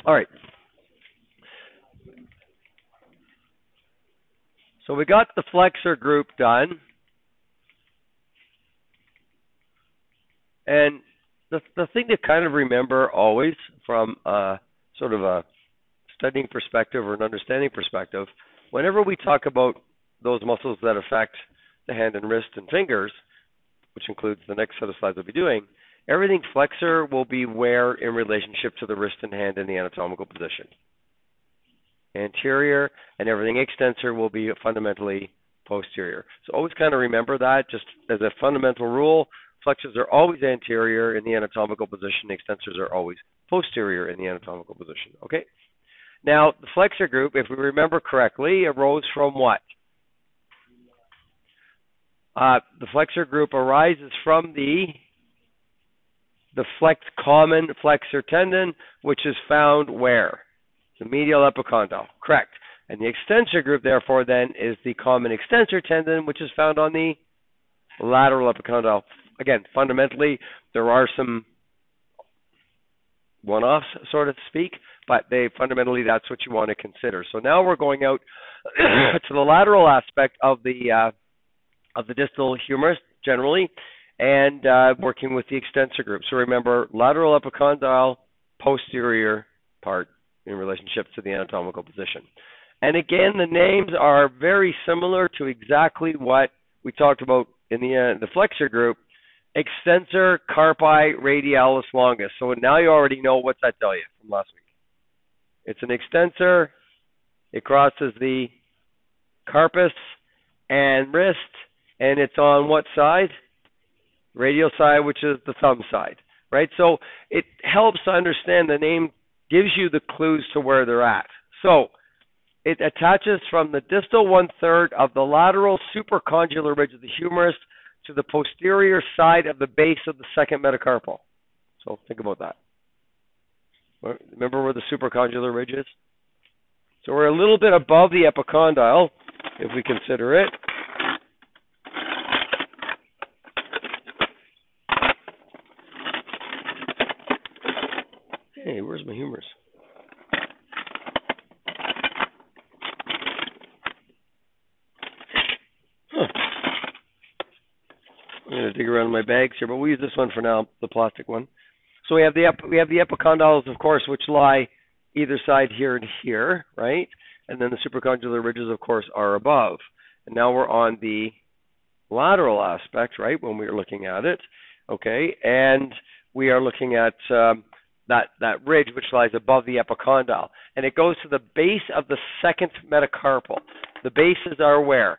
All right. So we got the flexor group done. And the thing to kind of remember always from sort of a studying perspective or an understanding perspective, whenever we talk about those muscles that affect the hand and wrist and fingers, which includes the next set of slides we'll be doing, everything flexor will be where in relationship to the wrist and hand in the anatomical position. Anterior, and everything extensor will be fundamentally posterior. So always kind of remember that, just as a fundamental rule. Flexors are always anterior in the anatomical position. Extensors are always posterior in the anatomical position. Okay. Now, the flexor group, if we remember correctly, arose from what? The flexor group arises from the common flexor tendon, which is found where? The medial epicondyle. Correct. And the extensor group, therefore, then, is the common extensor tendon, which is found on the lateral epicondyle. Again, fundamentally, there are some one-offs, so to speak, but fundamentally that's what you want to consider. So now we're going out to the lateral aspect of the distal humerus generally, and working with the extensor group. So remember, lateral epicondyle, posterior part in relationship to the anatomical position. And again, the names are very similar to exactly what we talked about in the flexor group. Extensor carpi radialis longus. So now you already know what's that tell you from last week. It's an extensor. It crosses the carpus and wrist, and it's on what side? Radial side, which is the thumb side, right? So it helps to understand the name, gives you the clues to where they're at. So it attaches from the distal 1/3 of the lateral supracondylar ridge of the humerus to the posterior side of the base of the second metacarpal. So think about that. Remember where the supracondylar ridge is? So we're a little bit above the epicondyle, if we consider it. Hey, where's my humerus? I'm going to dig around in my bags here, but we'll use this one for now, the plastic one. So we have the epicondyles, of course, which lie either side here and here, right? And then the supracondylar ridges, of course, are above. And now we're on the lateral aspect, right, when we're looking at it, okay? And we are looking at that ridge which lies above the epicondyle. And it goes to the base of the second metacarpal. The bases are where?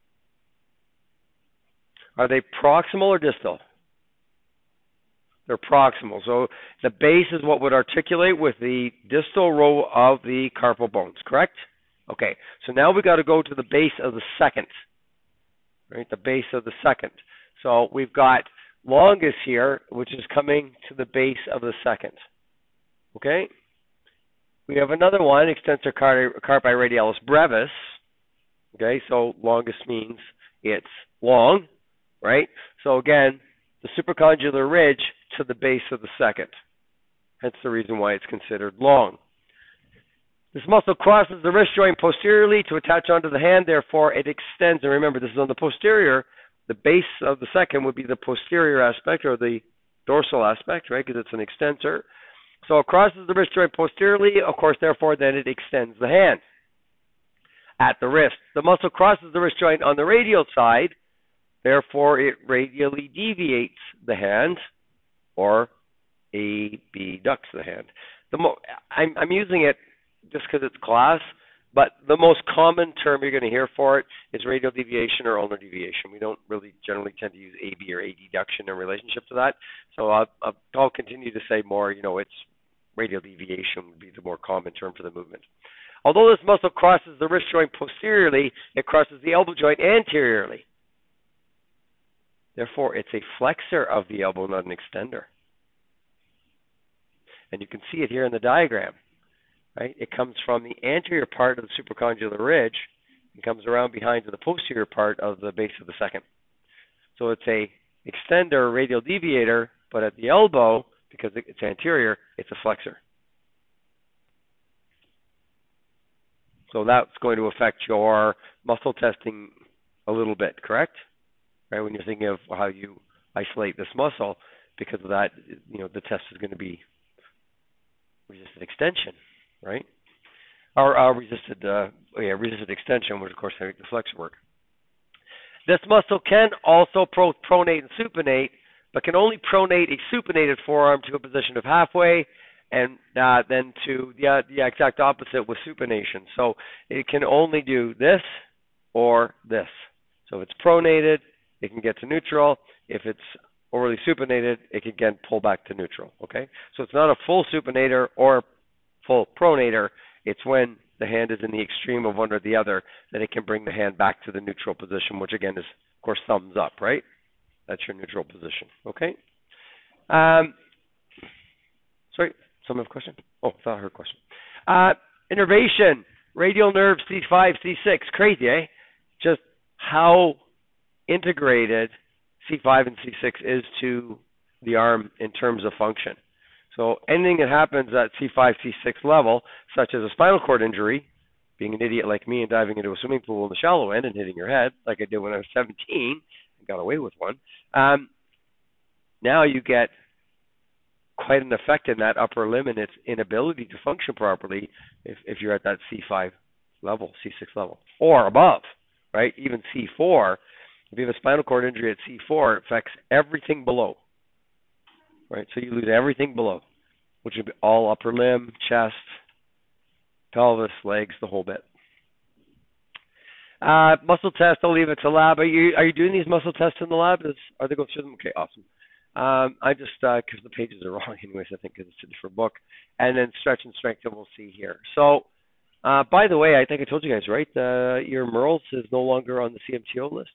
Are they proximal or distal? They're proximal. So the base is what would articulate with the distal row of the carpal bones, correct? Okay, so now we've got to go to the base of the second, right? The base of the second. So we've got longus here, which is coming to the base of the second. Okay? We have another one, extensor carpi radialis brevis. Okay, so longus means it's long, right? So again, the supracondylar ridge to the base of the second. Hence the reason why it's considered long. This muscle crosses the wrist joint posteriorly to attach onto the hand, therefore it extends. And remember, this is on the posterior. The base of the second would be the posterior aspect or the dorsal aspect, right, because it's an extensor. So it crosses the wrist joint posteriorly, of course, therefore then it extends the hand at the wrist. The muscle crosses the wrist joint on the radial side, therefore it radially deviates the hand or abducts the hand. I'm using it just because it's class, but the most common term you're going to hear for it is radial deviation or ulnar deviation. We don't really generally tend to use AB or adduction in relationship to that. So I'll continue to say more, it's radial deviation would be the more common term for the movement. Although this muscle crosses the wrist joint posteriorly, it crosses the elbow joint anteriorly. Therefore, it's a flexor of the elbow, not an extender. And you can see it here in the diagram. Right? It comes from the anterior part of the supracondylar ridge and comes around behind to the posterior part of the base of the second. So it's a extender, radial deviator, but at the elbow, because it's anterior, it's a flexor. So that's going to affect your muscle testing a little bit, correct? Right, when you're thinking of how you isolate this muscle, because of that, the test is going to be resisted extension, right? Or resisted extension, which of course makes the flexor work. This muscle can also pronate and supinate, but can only pronate a supinated forearm to a position of halfway, and then to the exact opposite with supination. So it can only do this or this. So if it's pronated, it can get to neutral. If it's overly supinated, it can again pull back to neutral. Okay, so it's not a full supinator or full pronator. It's when the hand is in the extreme of one or the other that it can bring the hand back to the neutral position, which again is, of course, thumbs up, right? That's your neutral position. Okay. Sorry, someone have a question? Oh, I thought I heard a question. Innervation, radial nerve C5, C6. Crazy, eh? Just how integrated C5 and C6 is to the arm in terms of function. So anything that happens at C5, C6 level, such as a spinal cord injury, being an idiot like me and diving into a swimming pool in the shallow end and hitting your head, like I did when I was 17 and got away with one, now you get quite an effect in that upper limb and its inability to function properly if you're at that C5 level, C6 level, or above, right? Even C4, if you have a spinal cord injury at C4, it affects everything below, right? So you lose everything below, which would be all upper limb, chest, pelvis, legs, the whole bit. Muscle test, I'll leave it to lab. Are you doing these muscle tests in the lab? Are they going through them? Okay, awesome. I just, because the pages are wrong anyways, I think, because it's a different book. And then stretch and strength, and we'll see here. So, by the way, I think I told you guys, right? Your Merles is no longer on the CMTO list.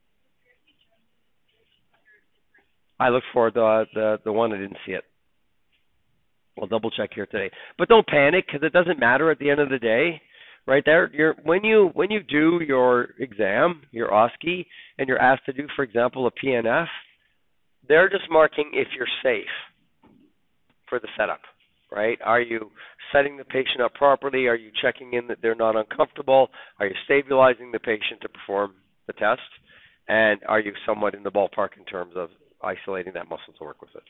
I looked for the one. I didn't see it. I'll double check here today. But don't panic, because it doesn't matter at the end of the day. Right there, when you do your exam, your OSCE, and you're asked to do, for example, a PNF, they're just marking if you're safe for the setup, right? Are you setting the patient up properly? Are you checking in that they're not uncomfortable? Are you stabilizing the patient to perform the test? And are you somewhat in the ballpark in terms of isolating that muscle to work with it?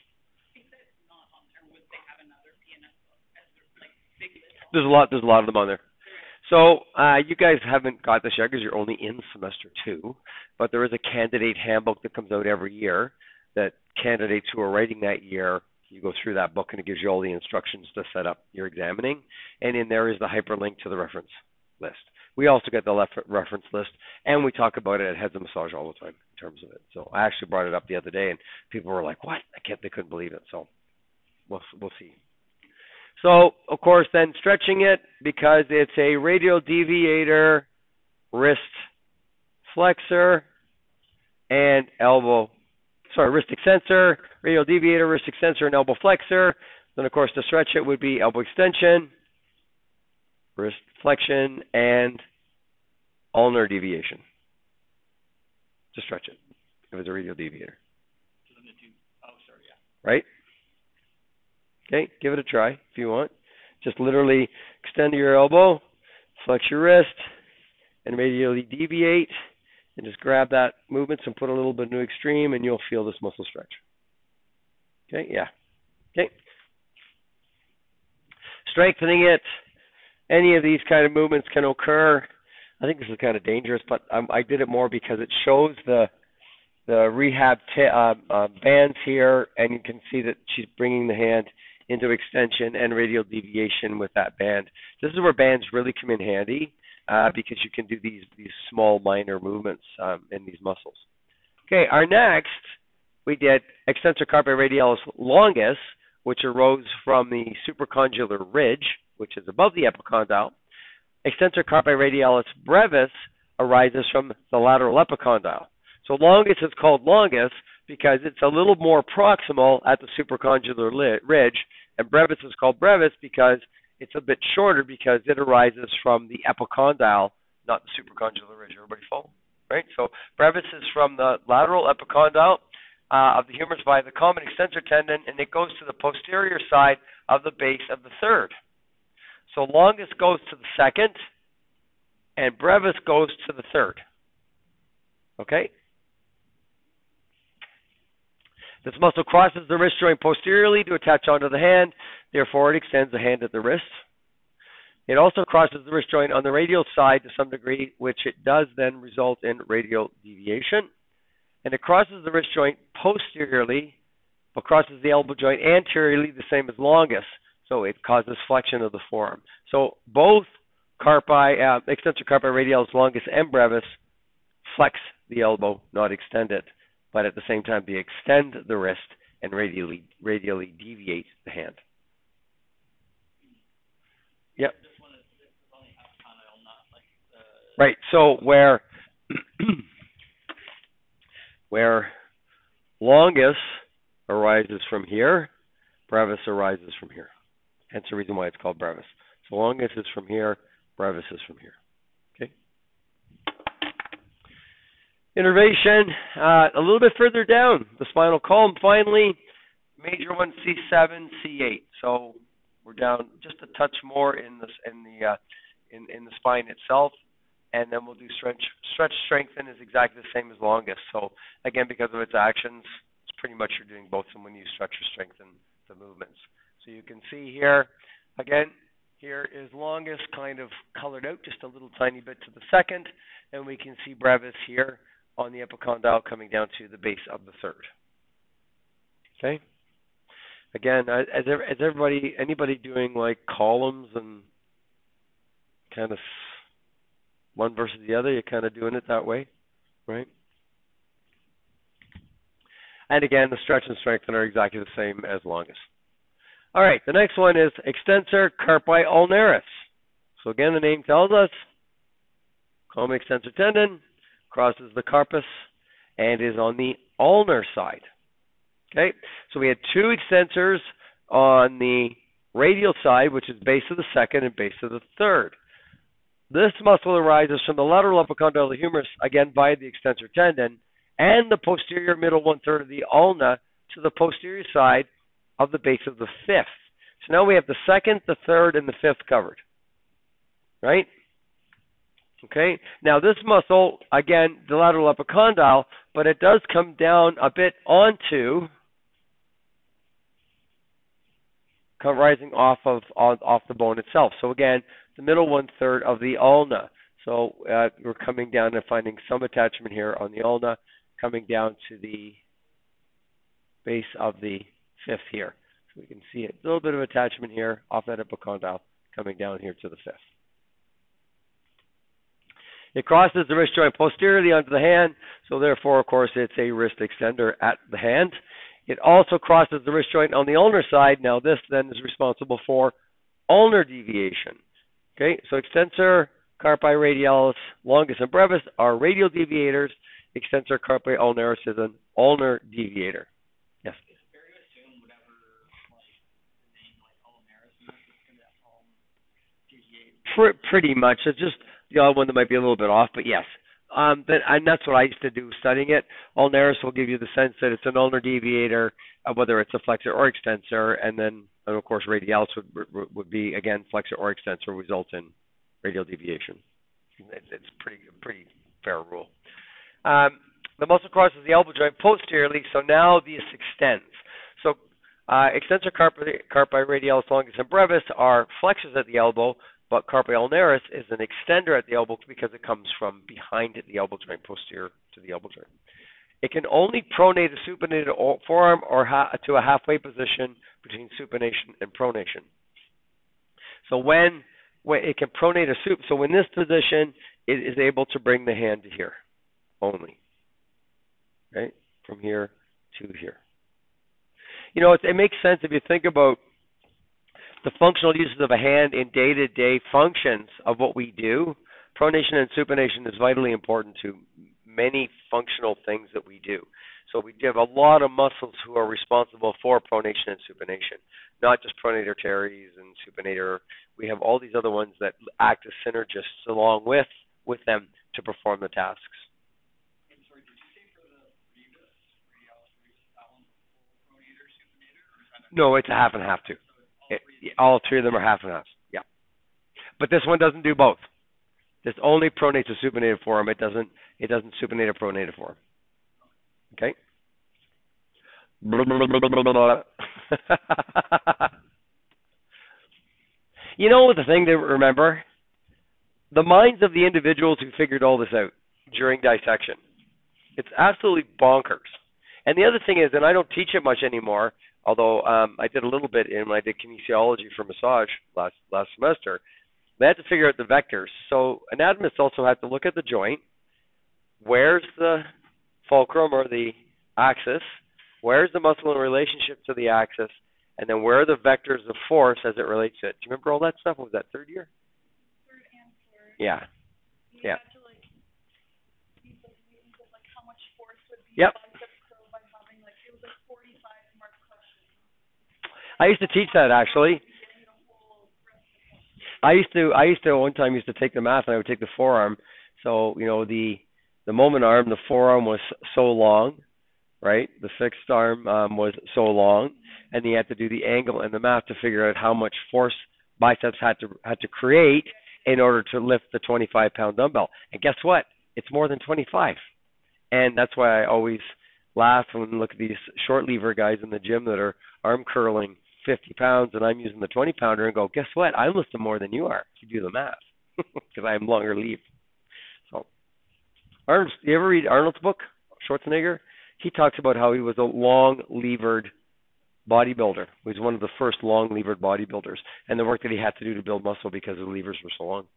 There's a lot of them on there. So you guys haven't got this yet because you're only in semester 2, but there is a candidate handbook that comes out every year that candidates who are writing that year, you go through that book and it gives you all the instructions to set up your examining, and in there is the hyperlink to the reference list. We also get the reference list, and we talk about it at Heads of Massage all the time in terms of it. So I actually brought it up the other day, and people were like, "What? They couldn't believe it." So we'll see. So, of course, then stretching it, because it's a radial deviator, wrist flexor, and wrist extensor, radial deviator, wrist extensor, and elbow flexor. Then, of course, to stretch it would be elbow extension, wrist flexion, and ulnar deviation. To stretch it, if it's a radial deviator. Right? Okay, give it a try if you want. Just literally extend your elbow, flex your wrist, and radially deviate, and just grab that movement and put a little bit into extreme, and you'll feel this muscle stretch. Okay, yeah. Okay. Strengthening it. Any of these kind of movements can occur. I think this is kind of dangerous, but I did it more because it shows the rehab bands here, and you can see that she's bringing the hand into extension and radial deviation with that band. This is where bands really come in handy because you can do these small minor movements in these muscles. Okay, our next, we did extensor carpi radialis longus, which arose from the supracondylar ridge, which is above the epicondyle. Extensor carpi radialis brevis arises from the lateral epicondyle. So longus is called longus because it's a little more proximal at the supracondylar ridge, and brevis is called brevis because it's a bit shorter because it arises from the epicondyle, not the supracondylar ridge. Everybody follow? Right? So brevis is from the lateral epicondyle of the humerus via the common extensor tendon, and it goes to the posterior side of the base of the third. So longus goes to the second, and brevis goes to the third. Okay? This muscle crosses the wrist joint posteriorly to attach onto the hand. Therefore, it extends the hand at the wrist. It also crosses the wrist joint on the radial side to some degree, which it does then result in radial deviation. And it crosses the wrist joint posteriorly, but crosses the elbow joint anteriorly, the same as longus. So it causes flexion of the forearm. So both extensor carpi radialis longus and brevis flex the elbow, not extend it. But at the same time, they extend the wrist and radially deviate the hand. Yep. Right. So where longus arises from here, brevis arises from here. Hence the reason why it's called brevis. So longus is from here, brevis is from here. Okay. Innervation, a little bit further down the spinal column. Finally, major one, C7, C8. So we're down just a touch more in the spine itself, and then we'll do stretch. Strengthen is exactly the same as longus. So again, because of its actions, it's pretty much you're doing both when you stretch or strengthen the movements. So you can see here, again, here is longus kind of colored out just a little tiny bit to the second, and we can see brevis here on the epicondyle coming down to the base of the third. Okay. Again, anybody doing like columns and kind of one versus the other? You're kind of doing it that way, right? And again, the stretch and strengthen are exactly the same as longus. All right, the next one is extensor carpi ulnaris. So again, the name tells us common extensor tendon crosses the carpus and is on the ulnar side. Okay, so we had two extensors on the radial side, which is base of the second and base of the third. This muscle arises from the lateral epicondyle of the humerus, again via the extensor tendon, and the posterior middle one-third of the ulna to the posterior side of the base of the fifth. So now we have the second, the third, and the fifth covered. Right? Okay, now this muscle, again, the lateral epicondyle, but it does come down a bit onto, rising off the bone itself. So again, the middle one-third of the ulna. So we're coming down and finding some attachment here on the ulna, coming down to the base of the fifth here. So we can see a little bit of attachment here off that epicondyle, coming down here to the fifth. It crosses the wrist joint posteriorly onto the hand, so therefore, of course, it's a wrist extender at the hand. It also crosses the wrist joint on the ulnar side. Now, this then is responsible for ulnar deviation. Okay, so extensor carpi radialis longus and brevis are radial deviators. Extensor carpi ulnaris is an ulnar deviator. Yes. Is it fair to assume whatever the name ulnaris means is going to deviate? Pretty much. It's just the other one that might be a little bit off, but yes. And that's what I used to do studying it. Ulnaris will give you the sense that it's an ulnar deviator, whether it's a flexor or extensor, and then, of course, radialis would be, again, flexor or extensor results in radial deviation. It's pretty fair rule. The muscle crosses the elbow joint posteriorly, so now this extends. So extensor carpi radialis longus and brevis are flexors at the elbow, but carpi ulnaris is an extender at the elbow because it comes from behind the elbow joint, posterior to the elbow joint. It can only pronate or supinate a forearm or to a halfway position between supination and pronation. So when it can pronate or sup, so in this position, it is able to bring the hand to here only, right? From here to here. You know, it makes sense if you think about the functional uses of a hand in day-to-day functions of what we do. Pronation and supination is vitally important to many functional things that we do. So we have a lot of muscles who are responsible for pronation and supination, not just pronator teres and supinator. We have all these other ones that act as synergists along with them to perform the tasks. I'm sorry, did you say for the radialis brevis, that one's full pronator, supinator, or is that No, it's a half and half too. All three of them are half and half. Yeah. But this one doesn't do both. This only pronates a supinated forearm. It doesn't supinate a pronated forearm. Okay. You know the thing to remember? The minds of the individuals who figured all this out during dissection. It's absolutely bonkers. And the other thing is, and I don't teach it much anymore, although I did a little bit when I did kinesiology for massage last semester. They had to figure out the vectors. So anatomists also have to look at the joint. Where's the fulcrum or the axis? Where's the muscle in relationship to the axis? And then where are the vectors of force as it relates to it? Do you remember all that stuff? Was that third year? Third and fourth. Yeah. You Yeah. had to use the means of how much force would be Yep. bicep curl by having it was 45 mark crushes. I used to teach that actually. I used to one time take the math, and I would take the forearm. So, the moment arm, the forearm was so long, right? The fixed arm was so long, and you had to do the angle and the math to figure out how much force biceps had to create in order to lift the 25-pound dumbbell. And guess what? It's more than 25. And that's why I always laugh when I look at these short lever guys in the gym that are arm curling 50 pounds, and I'm using the 20-pounder, and go, guess what? I'm lifting more than you are if you do the math, because I have longer leave. So, you ever read Arnold's book, Schwarzenegger? He talks about how he was a long-levered bodybuilder. He was one of the first long-levered bodybuilders, and the work that he had to do to build muscle because the levers were so long.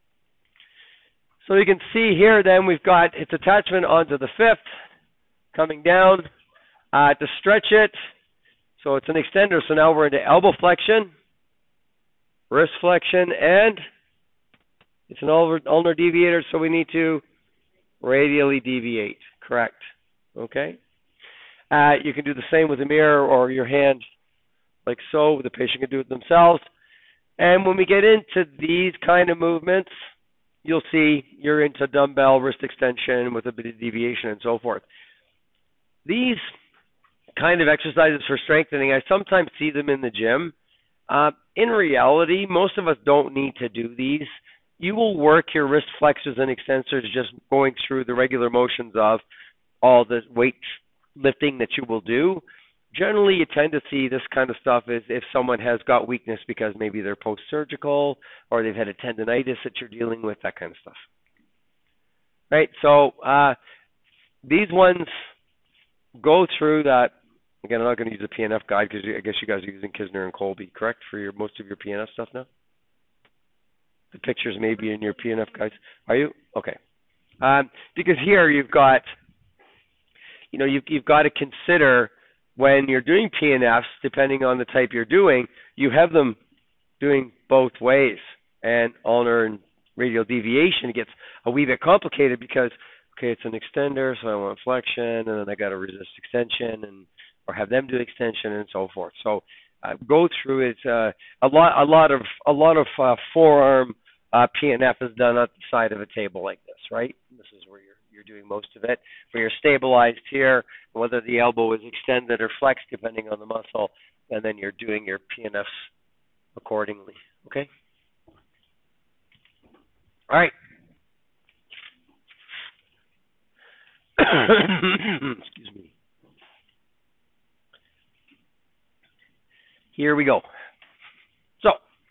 So you can see here then we've got its attachment onto the fifth, coming down to stretch it. So it's an extender. So now we're into elbow flexion, wrist flexion, and it's an ulnar deviator, so we need to radially deviate. Correct. Okay. You can do the same with a mirror or your hand, like so. The patient can do it themselves. And when we get into these kind of movements, you'll see you're into dumbbell wrist extension with a bit of deviation and so forth. These kind of exercises for strengthening, I sometimes see them in the gym. In reality, most of us don't need to do these. You will work your wrist flexors and extensors just going through the regular motions of all the weight lifting that you will do. Generally, you tend to see this kind of stuff is if someone has got weakness because maybe they're post-surgical or they've had a tendonitis that you're dealing with, that kind of stuff. Right? So these ones go through that. Again, I'm not going to use a PNF guide because I guess you guys are using Kisner and Colby, correct, for most of your PNF stuff now? The pictures may be in your PNF guides. Are you? Okay. Because here you've got, you've got to consider when you're doing PNFs, depending on the type you're doing, you have them doing both ways. And ulnar and radial deviation gets a wee bit complicated because, okay, it's an extender, so I want flexion, and then I got to resist extension, or have them do extension and so forth. So go through it. A lot of forearm PNF is done at the side of a table like this, right? This is where you're doing most of it, where you're stabilized here, whether the elbow is extended or flexed depending on the muscle, and then you're doing your PNFs accordingly. Okay? All right. Excuse me. Here we go. So,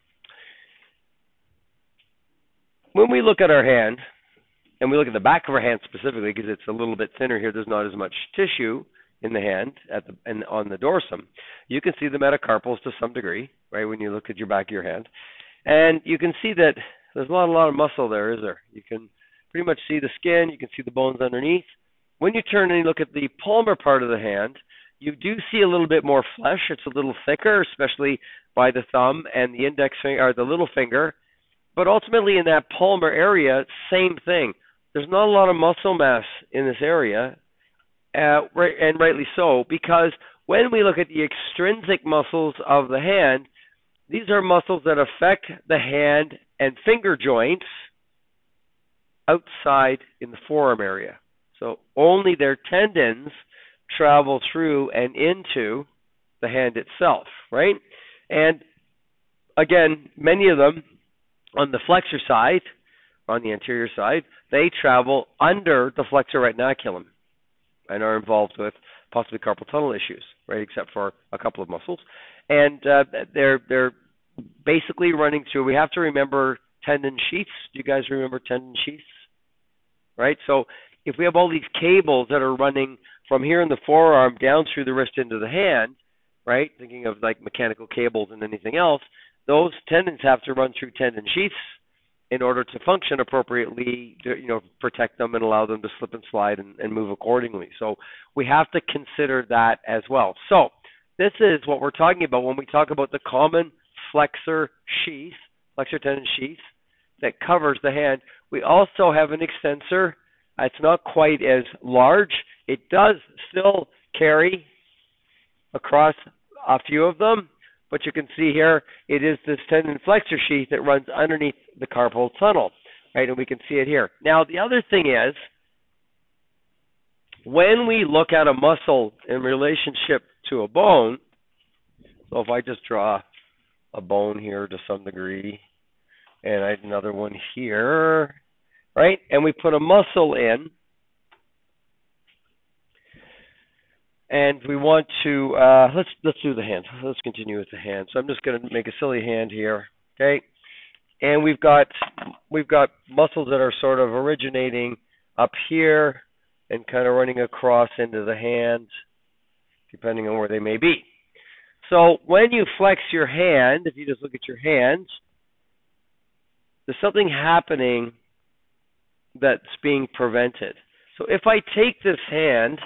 when we look at our hand, and we look at the back of our hand specifically because it's a little bit thinner here, there's not as much tissue in the hand and on the dorsum. You can see the metacarpals to some degree, right, when you look at your back of your hand. And you can see that there's not a lot of muscle there, is there? You can pretty much see the skin. You can see the bones underneath. When you turn and you look at the palmar part of the hand, you do see a little bit more flesh. It's a little thicker, especially by the thumb and the index finger, or the little finger. But ultimately in that palmar area, same thing. There's not a lot of muscle mass in this area, and rightly so, because when we look at the extrinsic muscles of the hand, these are muscles that affect the hand and finger joints outside in the forearm area. So only their tendons travel through and into the hand itself, right? And again, many of them on the flexor side on the anterior side, they travel under the flexor retinaculum and are involved with possibly carpal tunnel issues, right? Except for a couple of muscles, and they're basically running through. We have to remember tendon sheaths. Do you guys remember tendon sheaths? Right. So if we have all these cables that are running from here in the forearm down through the wrist into the hand, right? Thinking of like mechanical cables and anything else, those tendons have to run through tendon sheaths in order to function appropriately, to, protect them and allow them to slip and slide and move accordingly. So we have to consider that as well. So this is what we're talking about when we talk about the common flexor tendon sheath that covers the hand. We also have an extensor. It's not quite as large. It does still carry across a few of them, but you can see here it is this tendon flexor sheath that runs underneath the carpal tunnel, right? And we can see it here. Now, the other thing is, when we look at a muscle in relationship to a bone, so if I just draw a bone here to some degree, and I have another one here, right? And we put a muscle in, and we want to let's do the hand. Let's continue with the hand. So I'm just going to make a silly hand here, okay? And we've got muscles that are sort of originating up here and kind of running across into the hand, depending on where they may be. So when you flex your hand, if you just look at your hand, there's something happening that's being prevented. So if I take this hand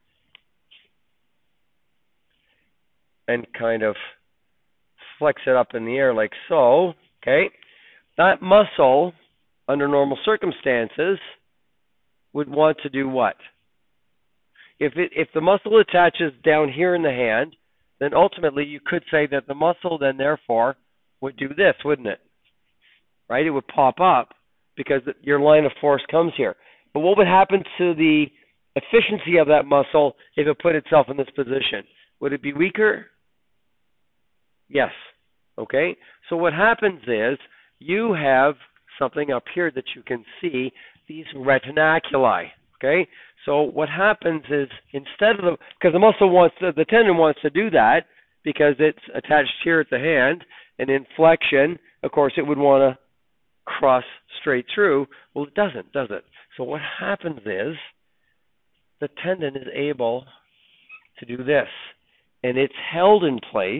and kind of flex it up in the air like so, okay, that muscle, under normal circumstances, would want to do what? If the muscle attaches down here in the hand, then ultimately you could say that the muscle then therefore would do this, wouldn't it? Right? It would pop up because your line of force comes here. But what would happen to the efficiency of that muscle if it put itself in this position? Would it be weaker? Yes. Okay? So what happens is you have something up here that you can see, these retinaculi. Okay? So what happens is instead of because the tendon wants to do that because it's attached here at the hand, and in flexion, of course, it would want to cross straight through. Well, it doesn't, does it? So what happens is the tendon is able to do this, and it's held in place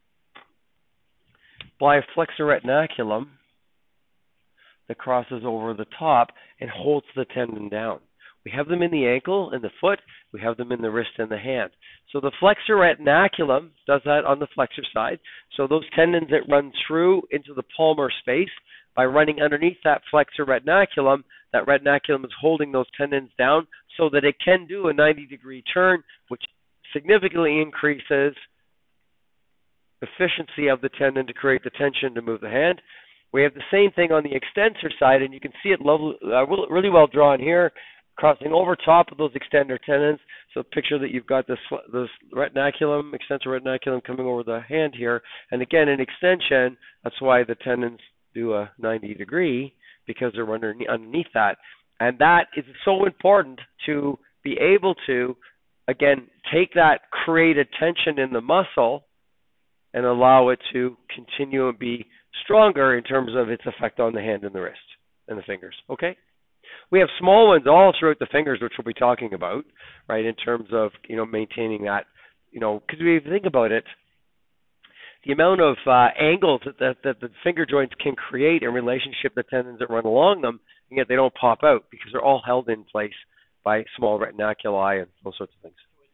by a flexor retinaculum that crosses over the top and holds the tendon down. We have them in the ankle and the foot. We have them in the wrist and the hand. So the flexor retinaculum does that on the flexor side. So those tendons that run through into the palmar space, by running underneath that flexor retinaculum, that retinaculum is holding those tendons down so that it can do a 90-degree turn, which significantly increases efficiency of the tendon to create the tension to move the hand. We have the same thing on the extensor side, and you can see it really well drawn here, crossing over top of those extender tendons. So picture that you've got this retinaculum, extensor retinaculum coming over the hand here. And again, in extension, that's why the tendons do a 90-degree, because they're underneath that. And that is so important to be able to, again, take that created tension in the muscle and allow it to continue and be stronger in terms of its effect on the hand and the wrist and the fingers. Okay? We have small ones all throughout the fingers, which we'll be talking about, right, in terms of, maintaining that, because if you think about it, the amount of angles that the finger joints can create in relationship to tendons that run along them, and yet they don't pop out because they're all held in place by small retinaculi and those sorts of things.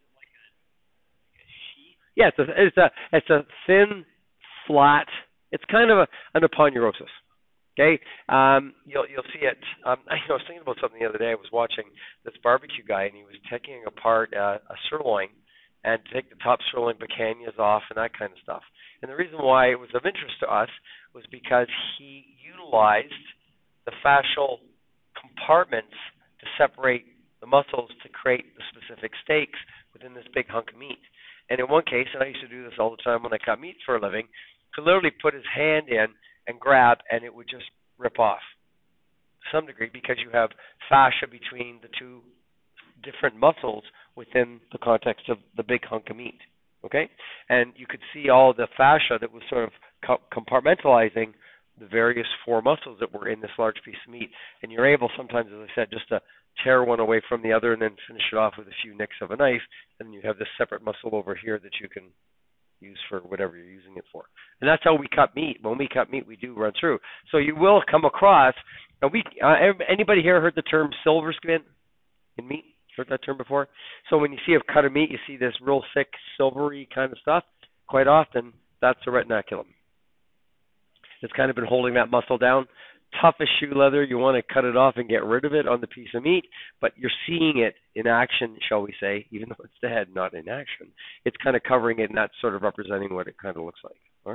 Yeah, it's a thin, flat. It's kind of an aponeurosis. Okay, you'll see it. I was thinking about something the other day. I was watching this barbecue guy, and he was taking apart a sirloin and take the top sirloin picanhas off and that kind of stuff. And the reason why it was of interest to us was because he utilized the fascial compartments to separate the muscles to create the specific steaks within this big hunk of meat. And in one case, and I used to do this all the time when I cut meat for a living, he literally put his hand in and grab, and it would just rip off. some degree because you have fascia between the two different muscles within the context of the big hunk of meat. Okay? And you could see all the fascia that was sort of compartmentalizing the various four muscles that were in this large piece of meat. And you're able sometimes, as I said, just to tear one away from the other and then finish it off with a few nicks of a knife. And you have this separate muscle over here that you can use for whatever you're using it for. And that's how we cut meat. When we cut meat, we do run through. So you will come across, anybody here heard the term silver skin in meat? Heard that term before? So when you see a cut of meat, you see this real thick, silvery kind of stuff. Quite often, that's a retinaculum. It's kind of been holding that muscle down. Tough as shoe leather, you want to cut it off and get rid of it on the piece of meat, but you're seeing it in action, shall we say, even though it's dead, not in action. It's kind of covering it, and that's sort of representing what it kind of looks like. All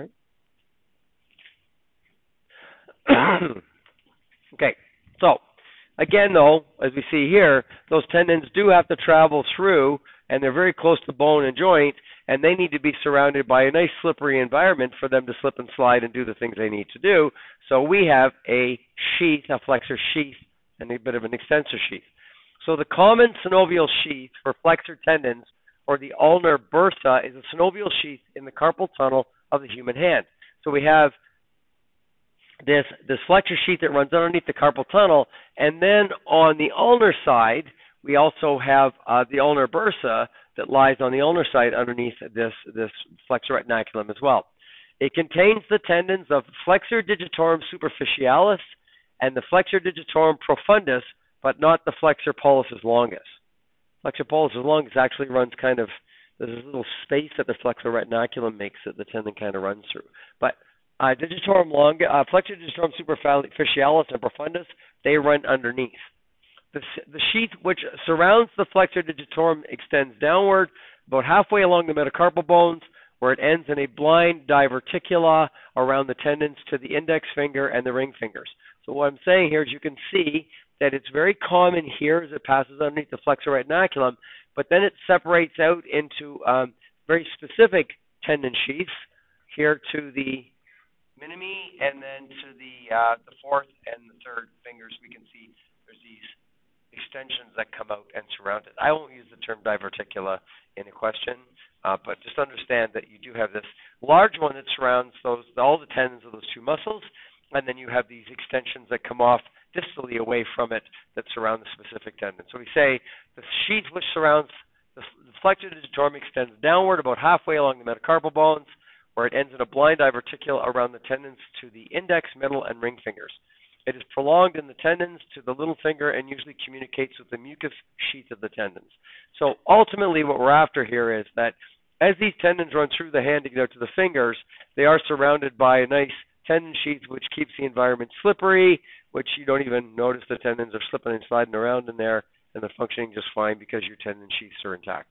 right? Okay, so again, though, as we see here, those tendons do have to travel through, and they're very close to bone and joint, and they need to be surrounded by a nice slippery environment for them to slip and slide and do the things they need to do. So we have a sheath, a flexor sheath, and a bit of an extensor sheath. So the common synovial sheath for flexor tendons, or the ulnar bursa, is a synovial sheath in the carpal tunnel of the human hand. So we have this flexor sheath that runs underneath the carpal tunnel, and then on the ulnar side, we also have the ulnar bursa that lies on the ulnar side underneath this flexor retinaculum as well. It contains the tendons of flexor digitorum superficialis and the flexor digitorum profundus, but not the flexor pollicis longus. Flexor pollicis longus actually runs kind of, there's this little space that the flexor retinaculum makes that the tendon kind of runs through. But flexor digitorum superficialis and profundus, they run underneath. The sheath which surrounds the flexor digitorum extends downward about halfway along the metacarpal bones, where it ends in a blind diverticula around the tendons to the index finger and the ring fingers. So what I'm saying here is you can see that it's very common here as it passes underneath the flexor retinaculum, but then it separates out into very specific tendon sheaths here to the minimi, and then to the fourth and the third fingers. We can see there's these extensions that come out and surround it. I won't use the term diverticula in a question, but just understand that you do have this large one that surrounds all the tendons of those two muscles, and then you have these extensions that come off distally away from it that surround the specific tendon. So we say the sheath which surrounds the flexor digitorum extends downward about halfway along the metacarpal bones, where it ends in a blind diverticula around the tendons to the index, middle, and ring fingers. It is prolonged in the tendons to the little finger and usually communicates with the mucous sheath of the tendons. So ultimately what we're after here is that as these tendons run through the hand to get out to the fingers, they are surrounded by a nice tendon sheath which keeps the environment slippery, which you don't even notice the tendons are slipping and sliding around in there, and they're functioning just fine because your tendon sheaths are intact.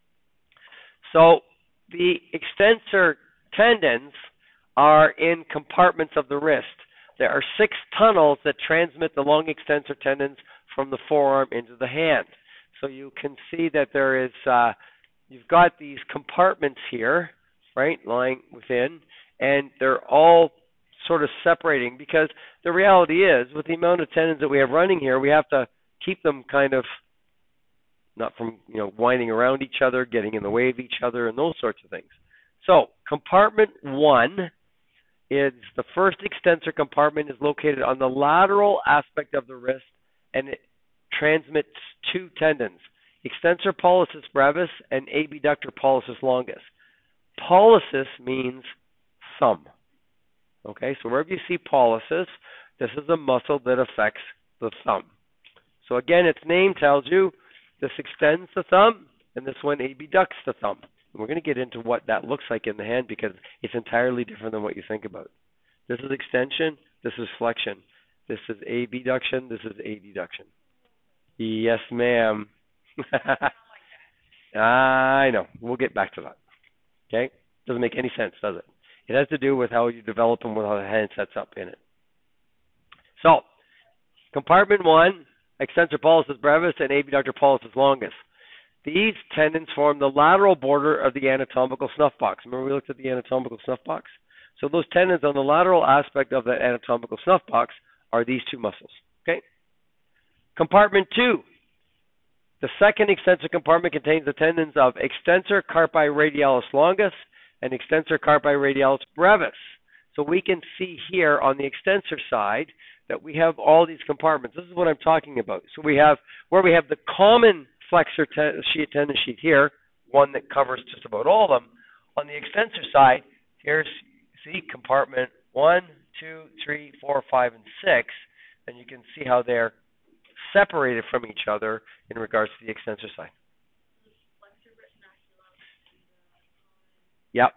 So the extensor tendons are in compartments of the wrist. There are 6 tunnels that transmit the long extensor tendons from the forearm into the hand. So you can see that there is, you've got these compartments here, right, lying within, and they're all sort of separating because the reality is, with the amount of tendons that we have running here, we have to keep them kind of not from, winding around each other, getting in the way of each other, and those sorts of things. So compartment 1 is the first extensor compartment, is located on the lateral aspect of the wrist, and it transmits 2 tendons, extensor pollicis brevis and abductor pollicis longus. Pollicis means thumb. Okay, so wherever you see pollicis, this is a muscle that affects the thumb. So again, its name tells you this extends the thumb, and this one abducts the thumb. We're going to get into what that looks like in the hand because it's entirely different than what you think about. This is extension. This is flexion. This is abduction. This is adduction. Yes, ma'am. I know. We'll get back to that. Okay? Doesn't make any sense, does it? It has to do with how you develop them, with how the hand sets up in it. So, compartment 1, extensor pollicis brevis and abductor pollicis longus. These tendons form the lateral border of the anatomical snuff box. Remember we looked at the anatomical snuff box? So those tendons on the lateral aspect of that anatomical snuff box are these 2 muscles. Okay? Compartment 2. The second extensor compartment contains the tendons of extensor carpi radialis longus and extensor carpi radialis brevis. So we can see here on the extensor side that we have all these compartments. This is what I'm talking about. So we have where we have the common flexor tendon sheath here, one that covers just about all of them. On the extensor side, here's, see, compartment 1, 2, 3, 4, 5, and 6, and you can see how they're separated from each other in regards to the extensor side. Yep.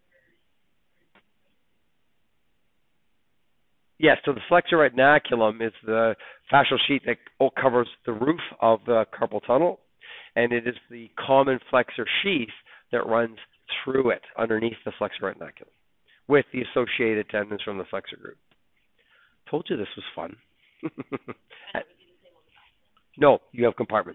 Yes, so the flexor retinaculum is the fascial sheath that covers the roof of the carpal tunnel, and it is the common flexor sheath that runs through it underneath the flexor retinaculum with the associated tendons from the flexor group. Told you this was fun. No, you have compartments.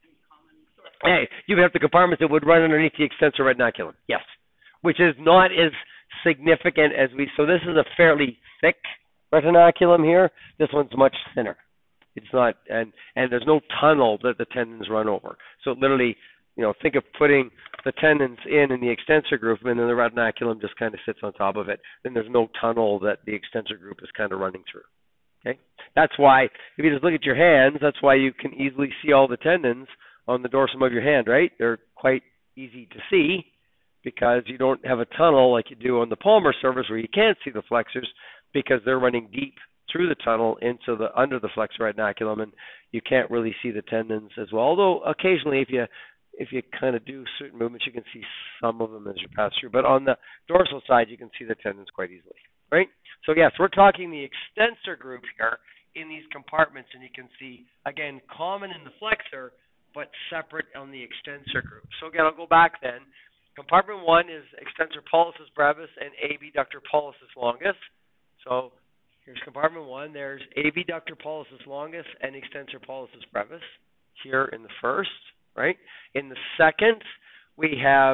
Hey, you have the compartments that would run underneath the extensor retinaculum. Yes, which is not as significant as we. So this is a fairly thick retinaculum here. This one's much thinner. It's not, and there's no tunnel that the tendons run over. So literally, think of putting the tendons in the extensor group, and then the retinaculum just kind of sits on top of it. Then there's no tunnel that the extensor group is kind of running through. Okay, that's why if you just look at your hands, that's why you can easily see all the tendons on the dorsum of your hand. Right? They're quite easy to see because you don't have a tunnel like you do on the palmar surface where you can't see the flexors because they're running deep through the tunnel into the under the flexor retinaculum, and you can't really see the tendons as well. Although occasionally, if you kind of do certain movements, you can see some of them as you pass through. But on the dorsal side, you can see the tendons quite easily. Right? So yes, we're talking the extensor group here in these compartments, and you can see again common in the flexor, but separate on the extensor group. So again, I'll go back then. Compartment 1 is extensor pollicis brevis and abductor pollicis longus. So here's compartment 1. There's abductor pollicis longus and extensor pollicis brevis here in the first, right? In the second, we have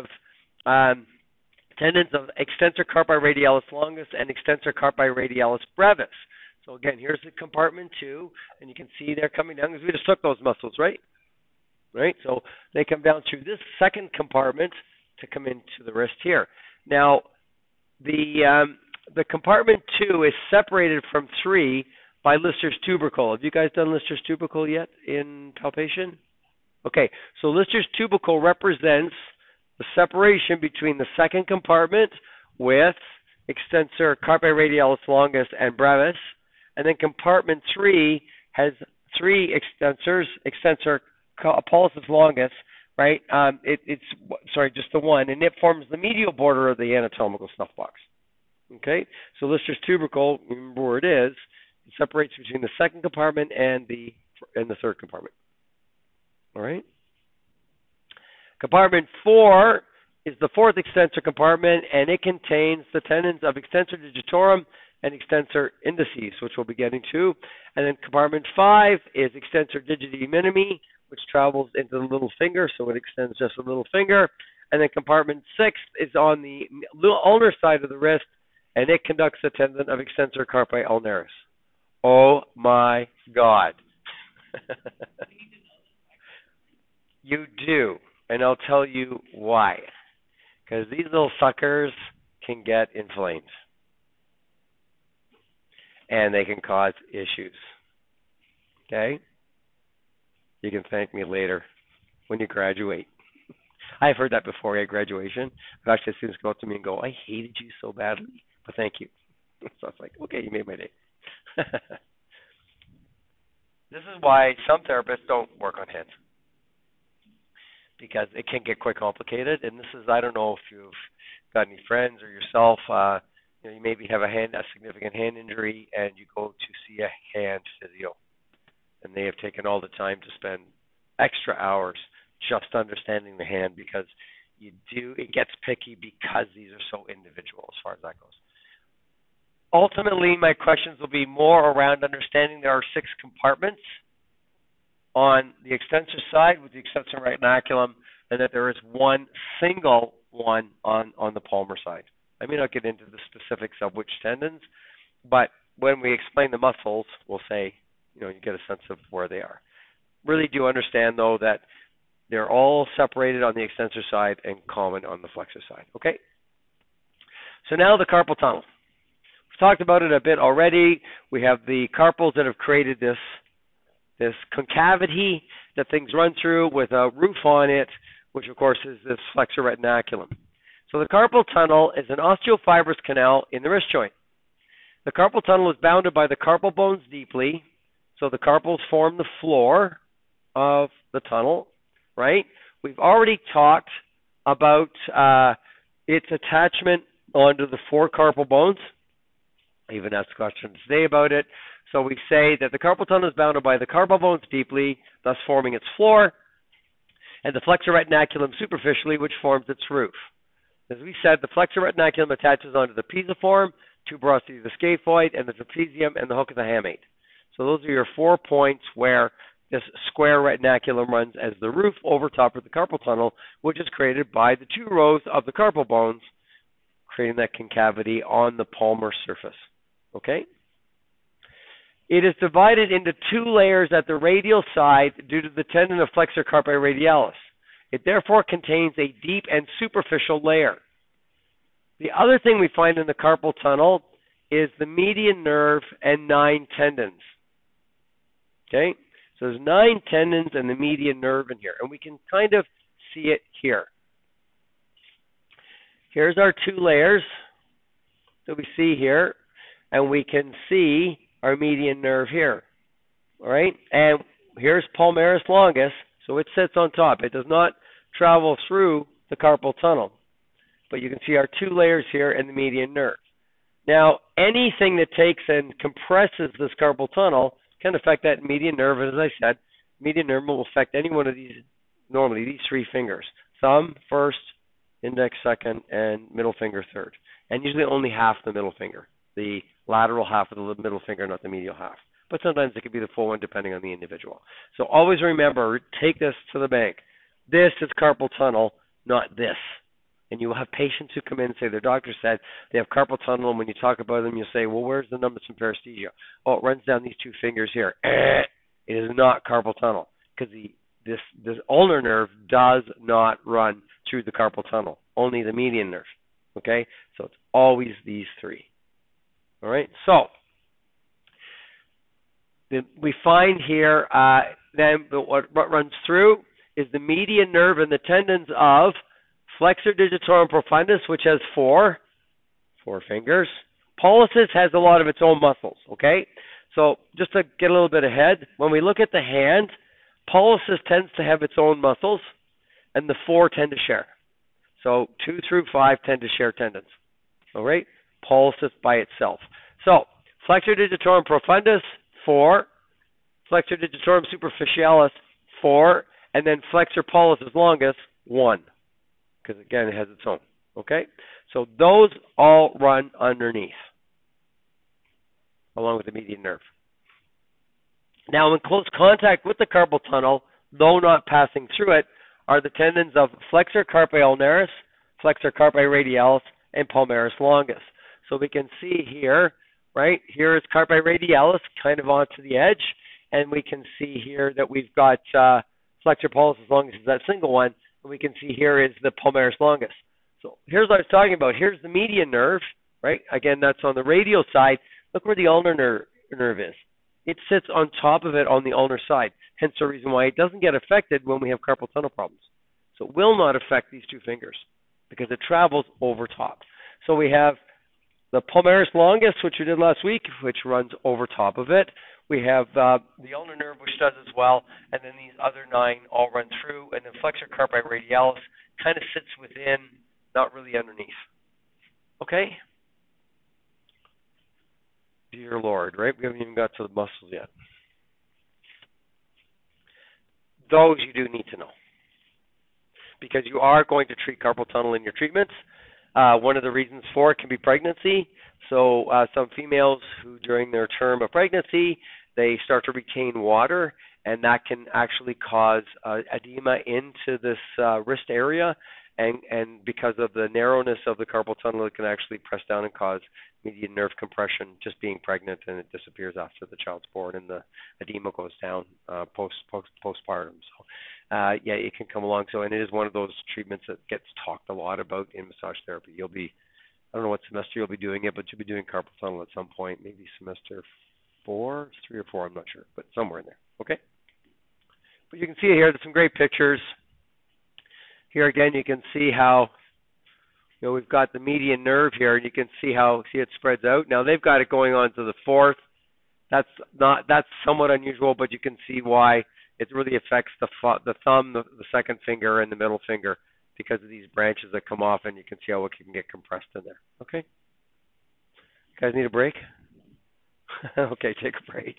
tendons of extensor carpi radialis longus and extensor carpi radialis brevis. So again, here's the compartment 2, and you can see they're coming down because we just took those muscles, right? Right? So they come down through this second compartment to come into the wrist here. Now, the compartment 2 is separated from 3 by Lister's tubercle. Have you guys done Lister's tubercle yet in palpation? Okay, so Lister's tubercle represents the separation between the second compartment with extensor carpi radialis longus and brevis, and then compartment 3 has 3 extensors, extensor pollicis longus, right? It's just the one, and it forms the medial border of the anatomical snuff box. Okay, so Lister's tubercle, remember where it is. It separates between the second compartment and the third compartment. All right. Compartment 4 is the fourth extensor compartment, and it contains the tendons of extensor digitorum and extensor indicis, which we'll be getting to. And then compartment 5 is extensor digiti minimi, which travels into the little finger, so it extends just a little finger. And then compartment 6 is on the ulnar side of the wrist, and it conducts the tendon of extensor carpi ulnaris. Oh my God. You do, and I'll tell you why. Because these little suckers can get inflamed, and they can cause issues. Okay? You can thank me later when you graduate. I've heard that before at graduation. I've actually had students go up to me and go, I hated you so badly, but thank you. So I was like, okay, you made my day. This is why some therapists don't work on hands, because it can get quite complicated. And this is, I don't know if you've got any friends or yourself, you maybe have a significant hand injury, and you go to see a hand physio, and they have taken all the time to spend extra hours just understanding the hand, because it gets picky because these are so individual as far as that goes. Ultimately, my questions will be more around understanding there are 6 compartments on the extensor side with the extensor retinaculum, and that there is one single one on the palmar side. I may not get into the specifics of which tendons, but when we explain the muscles, we'll say, you get a sense of where they are. really do understand, though, that they're all separated on the extensor side and common on the flexor side. Okay? So now the carpal tunnel. We've talked about it a bit already. We have the carpals that have created this concavity that things run through with a roof on it, which of course is this flexor retinaculum. So the carpal tunnel is an osteofibrous canal in the wrist joint. The carpal tunnel is bounded by the carpal bones deeply, so the carpals form the floor of the tunnel, right? We've already talked about its attachment onto the four carpal bones. I even asked questions today about it. So we say that the carpal tunnel is bounded by the carpal bones deeply, thus forming its floor, and the flexor retinaculum superficially, which forms its roof. As we said, the flexor retinaculum attaches onto the pisiform, tuberosity of the scaphoid, and the trapezium, and the hook of the hamate. So those are your 4 points where this square retinaculum runs as the roof over top of the carpal tunnel, which is created by the 2 rows of the carpal bones, creating that concavity on the palmar surface. Okay? It is divided into 2 layers at the radial side due to the tendon of flexor carpi radialis. It therefore contains a deep and superficial layer. The other thing we find in the carpal tunnel is the median nerve and 9 tendons. Okay? So there's 9 tendons and the median nerve in here, and we can kind of see it here. Here's our 2 layers that we see here, and we can see our median nerve here. All right? And here's palmaris longus, so it sits on top. It does not travel through the carpal tunnel. But you can see our 2 layers here and the median nerve. Now, anything that takes and compresses this carpal tunnel can affect that median nerve. As I said, median nerve will affect any one of these, normally these 3 fingers. Thumb first, index second, and middle finger third. And usually only half the middle finger, the lateral half of the middle finger, not the medial half. But sometimes it could be the full one depending on the individual. So always remember, take this to the bank. This is carpal tunnel, not this. And you will have patients who come in and say their doctor said they have carpal tunnel, and when you talk about them, you say, well, where's the numbnus and paresthesia? Oh, it runs down these 2 fingers here. It is not carpal tunnel because this ulnar nerve does not run through the carpal tunnel, only the median nerve. Okay? So it's always these 3. All right? So we find here then what runs through is the median nerve and the tendons of flexor digitorum profundus, which has 4 fingers. Pollicis has a lot of its own muscles, okay? So just to get a little bit ahead, when we look at the hand, pollicis tends to have its own muscles, and the 4 tend to share. So 2 through 5 tend to share tendons, all right? Pollicis by itself. So flexor digitorum profundus, 4. Flexor digitorum superficialis, 4. And then flexor pollicis longus, 1. Because, again, it has its own. Okay? So those all run underneath, along with the median nerve. Now, in close contact with the carpal tunnel, though not passing through it, are the tendons of flexor carpi ulnaris, flexor carpi radialis, and palmaris longus. So we can see here, right? Here is carpi radialis, kind of onto the edge, and we can see here that we've got flexor pollicis longus is that single one, and we can see here is the palmaris longus. So here's what I was talking about. Here's the median nerve, right? Again, that's on the radial side. Look where the ulnar nerve is. It sits on top of it on the ulnar side, hence the reason why it doesn't get affected when we have carpal tunnel problems. So it will not affect these 2 fingers because it travels over top. So we have the palmaris longus, which we did last week, which runs over top of it. We have the ulnar nerve, which does as well, and then these other 9 all run through, and then flexor carpi radialis kind of sits within, not really underneath. Okay? Dear Lord, right? We haven't even got to the muscles yet. Those you do need to know, because you are going to treat carpal tunnel in your treatments. One of the reasons for it can be pregnancy. So some females who during their term of pregnancy, they start to retain water, and that can actually cause edema into this wrist area, and because of the narrowness of the carpal tunnel, it can actually press down and cause median nerve compression just being pregnant, and it disappears after the child's born, and the edema goes down postpartum. So, yeah, it can come along. So, and it is one of those treatments that gets talked a lot about in massage therapy. You'll be, I don't know what semester you'll be doing it, but you'll be doing carpal tunnel at some point, maybe semester 4, 3 or 4, I'm not sure, but somewhere in there. Okay. But you can see it here. There's some great pictures. Here again, you can see how, we've got the median nerve here, and you can see it spreads out. Now they've got it going on to the fourth. That's somewhat unusual, but you can see why it really affects the thumb, the second finger, and the middle finger because of these branches that come off, and you can see how it can get compressed in there. Okay? You guys need a break? Okay, take a break.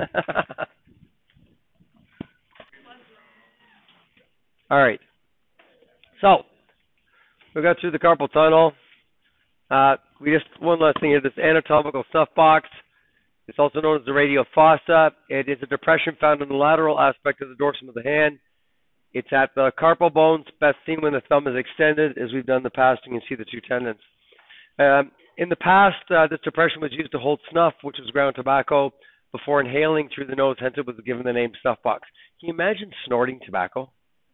All right. So, we got through the carpal tunnel. One last thing here, this anatomical snuff box. It's also known as the radial fossa. It is a depression found in the lateral aspect of the dorsum of the hand. It's at the carpal bones, best seen when the thumb is extended. As we've done in the past, you can see the two tendons. In the past, this depression was used to hold snuff, which was ground tobacco, before inhaling through the nose, hence it was given the name snuff box. Can you imagine snorting tobacco?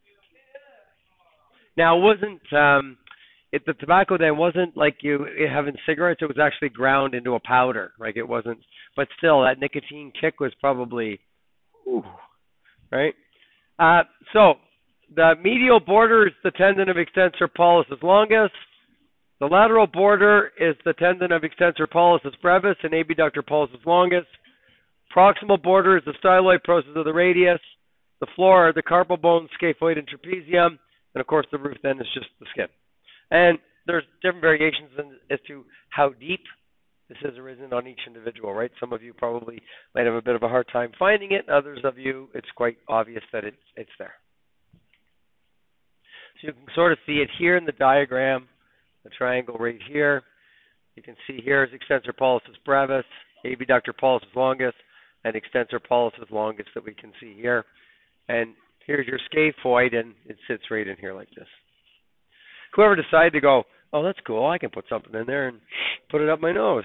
Now, it wasn't the tobacco then wasn't like you having cigarettes. It was actually ground into a powder. Like it wasn't, but still, that nicotine kick was probably, right? So the medial border is the tendon of extensor pollicis longus. The lateral border is the tendon of extensor pollicis brevis and abductor pollicis longus. Proximal border is the styloid process of the radius. The floor are the carpal bones, scaphoid, and trapezium. And, of course, the roof then is just the skin. And there's different variations as to how deep this has arisen on each individual, right? Some of you probably might have a bit of a hard time finding it. Others of you, it's quite obvious that it's there. So you can sort of see it here in the diagram, the triangle right here. You can see here is extensor pollicis brevis, abductor pollicis longus, and extensor pollicis longus that we can see here. And here's your scaphoid, and it sits right in here like this. Whoever decided to go, oh, that's cool, I can put something in there and put it up my nose.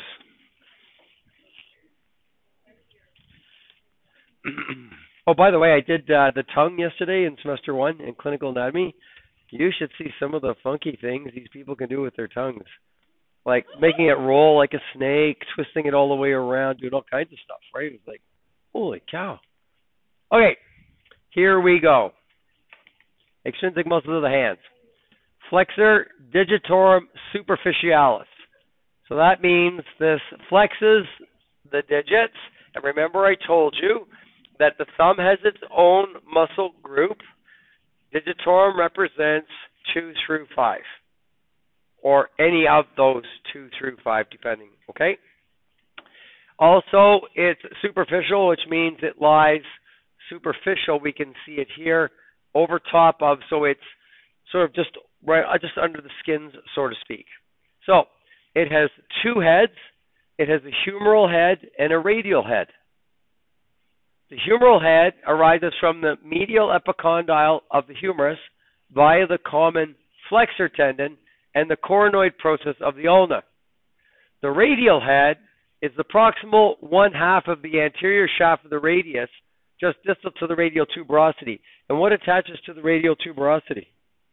Oh, by the way, I did the tongue yesterday in semester 1 in clinical anatomy. You should see some of the funky things these people can do with their tongues. Like making it roll like a snake, twisting it all the way around, doing all kinds of stuff, right? It was like, holy cow. Okay, here we go. Extrinsic muscles of the hands. Flexor digitorum superficialis. So that means this flexes the digits. And remember I told you that the thumb has its own muscle group. Digitorum represents 2 through 5. Or any of those 2 through 5, depending, okay? Also, it's superficial, which means it lies superficial. We can see it here over top of, so it's sort of just under the skin, so to speak. So it has 2 heads. It has a humeral head and a radial head. The humeral head arises from the medial epicondyle of the humerus via the common flexor tendon and the coronoid process of the ulna. The radial head is the proximal 1/2 of the anterior shaft of the radius, just distal to the radial tuberosity. And what attaches to the radial tuberosity?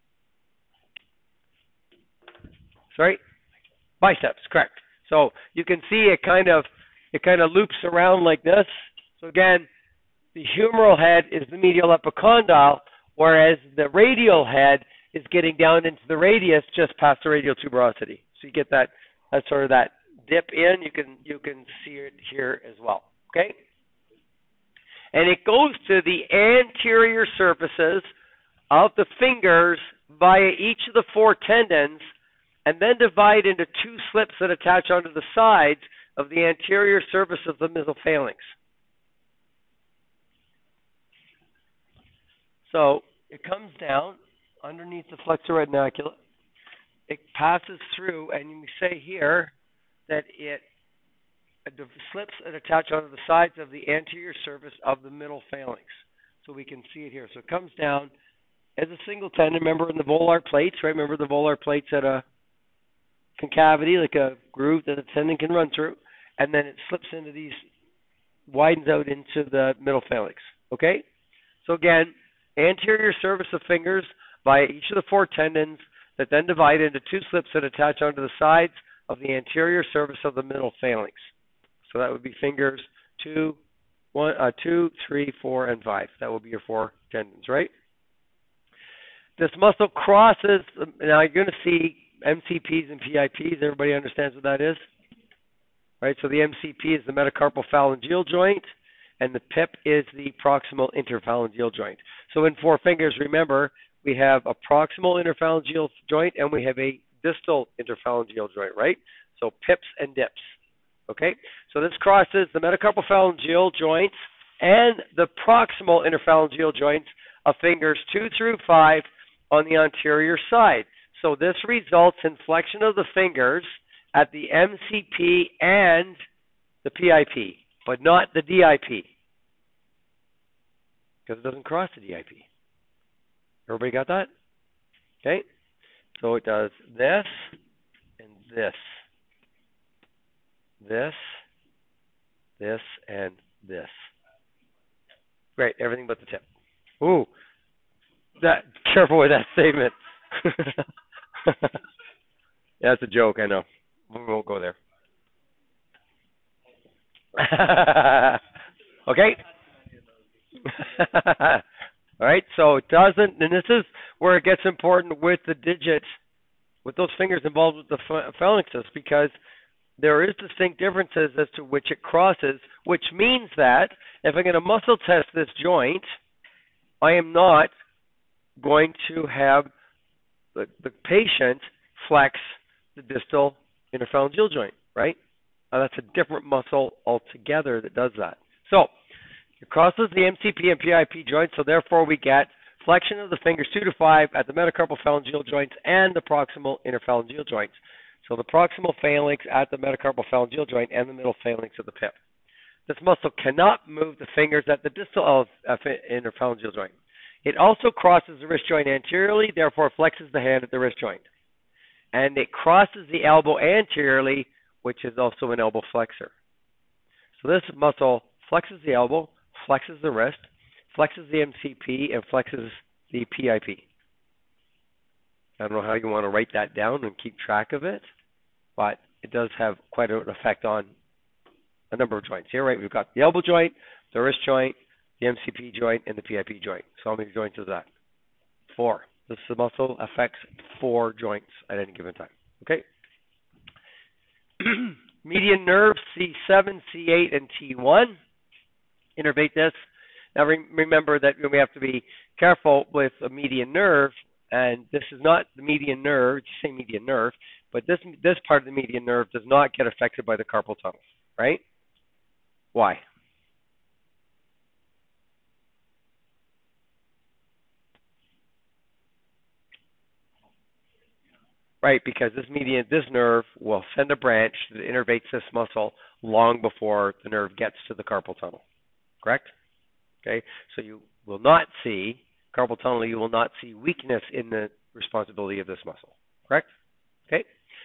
Sorry? Biceps, correct. So you can see it kind of loops around like this. So again, the humeral head is the medial epicondyle, whereas the radial head is getting down into the radius just past the radial tuberosity. So you get that sort of that dip in. You can see it here as well. Okay? And it goes to the anterior surfaces of the fingers via each of the 4 tendons, and then divide into 2 slips that attach onto the sides of the anterior surface of the mesophalanx. So it comes down underneath the flexor retinaculum. It passes through, and you say here that the slips that attach onto the sides of the anterior surface of the middle phalanx. So we can see it here. So it comes down, as a single tendon. Remember in the volar plates, right? Remember the volar plates at a concavity, like a groove that a tendon can run through, and then it slips into these, widens out into the middle phalanx. Okay? So again, anterior surface of fingers via each of the 4 tendons that then divide into 2 slips that attach onto the sides of the anterior surface of the middle phalanx. So that would be fingers 2, 3, 4, and 5. That would be your 4 tendons, right? This muscle crosses, now you're going to see MCPs and PIPs. Everybody understands what that is? Right, so the MCP is the metacarpal phalangeal joint, and the PIP is the proximal interphalangeal joint. So in 4 fingers, remember, we have a proximal interphalangeal joint and we have a distal interphalangeal joint, right? So PIPs and DIPs. Okay, so this crosses the metacarpal phalangeal joints and the proximal interphalangeal joints of fingers 2 through 5 on the anterior side. So this results in flexion of the fingers at the MCP and the PIP, but not the DIP, because it doesn't cross the DIP. Everybody got that? Okay, so it does this and this. This, and this. Great, everything but the tip. Ooh, that, careful with that statement. Yeah, that's a joke, I know. We won't go there. Okay? All right, so it doesn't, and this is where it gets important with the digits, with those fingers involved with the phalanxes, because there is distinct differences as to which it crosses, which means that if I'm going to muscle test this joint, I am not going to have the patient flex the distal interphalangeal joint, right? That's a different muscle altogether that does that. So it crosses the MCP and PIP joints, so therefore we get flexion of the fingers 2 to 5 at the metacarpal phalangeal joints and the proximal interphalangeal joints. So the proximal phalanx at the metacarpal phalangeal joint and the middle phalanx of the PIP. This muscle cannot move the fingers at the distal interphalangeal joint. It also crosses the wrist joint anteriorly, therefore flexes the hand at the wrist joint. And it crosses the elbow anteriorly, which is also an elbow flexor. So this muscle flexes the elbow, flexes the wrist, flexes the MCP, and flexes the PIP. I don't know how you want to write that down and keep track of it, but it does have quite an effect on a number of joints. Here, right, we've got the elbow joint, the wrist joint, the MCP joint, and the PIP joint. So how many joints is that? 4. This muscle affects 4 joints at any given time. Okay? Median nerve, C7, C8, and T1. Innervate this. Now remember that we have to be careful with a median nerve, and this is not the median nerve, you say median nerve, but this part of the median nerve does not get affected by the carpal tunnel, right? Why? Right, because this nerve will send a branch that innervates this muscle long before the nerve gets to the carpal tunnel. Correct? Okay, so you will not see carpal tunnel. You will not see weakness in the responsibility of this muscle. Correct? Okay.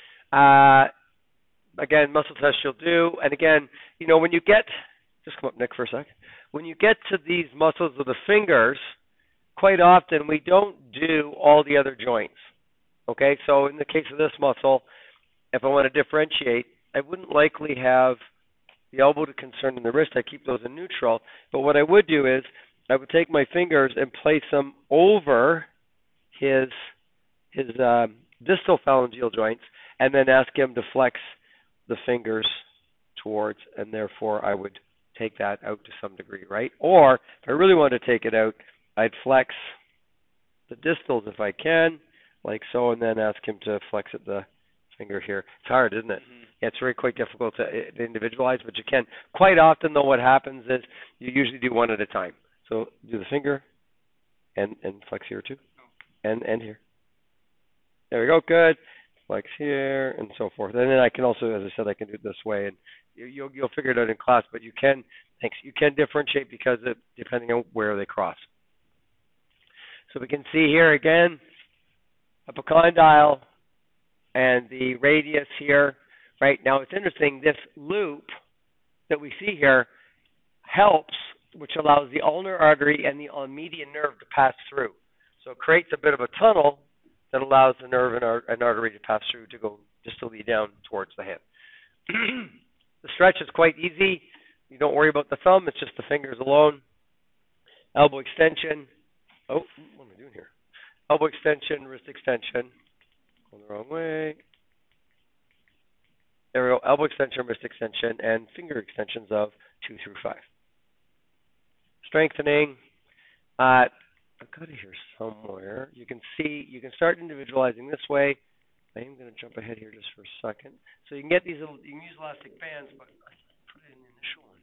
Again, muscle test you'll do, and again, when you get, just come up, Nick, for a sec. When you get to these muscles of the fingers, quite often we don't do all the other joints. Okay, so in the case of this muscle, if I want to differentiate, I wouldn't likely have the elbow to concern and the wrist. I keep those in neutral. But what I would do is I would take my fingers and place them over his distal phalangeal joints and then ask him to flex the fingers towards, and therefore I would take that out to some degree, right? Or if I really wanted to take it out, I'd flex the distals if I can, like so, and then ask him to flex at the finger here. It's hard, isn't it? Mm-hmm. Yeah, it's very quite difficult to individualize, but you can. Quite often, though, what happens is you usually do one at a time. So do the finger and flex here too, and here. There we go. Good. Flex here and so forth. And then I can also, as I said, I can do it this way, and you'll figure it out in class. But you can differentiate because depending on where they cross. So we can see here again, epicondyle and the radius here. Right now, it's interesting. This loop that we see here helps, which allows the ulnar artery and the median nerve to pass through. So it creates a bit of a tunnel that allows the nerve and artery to pass through to go distally down towards the hand. The stretch is quite easy. You don't worry about the thumb. It's just the fingers alone. Elbow extension. Oh, what am I doing here? Elbow extension, wrist extension. Going the wrong way. There we go. Elbow extension, wrist extension, and finger extensions of 2 through 5. Strengthening. I've got it here somewhere. You can see, you can start individualizing this way. I am going to jump ahead here just for a second. So you can get these little, you can use elastic bands, but I put it in the initial one.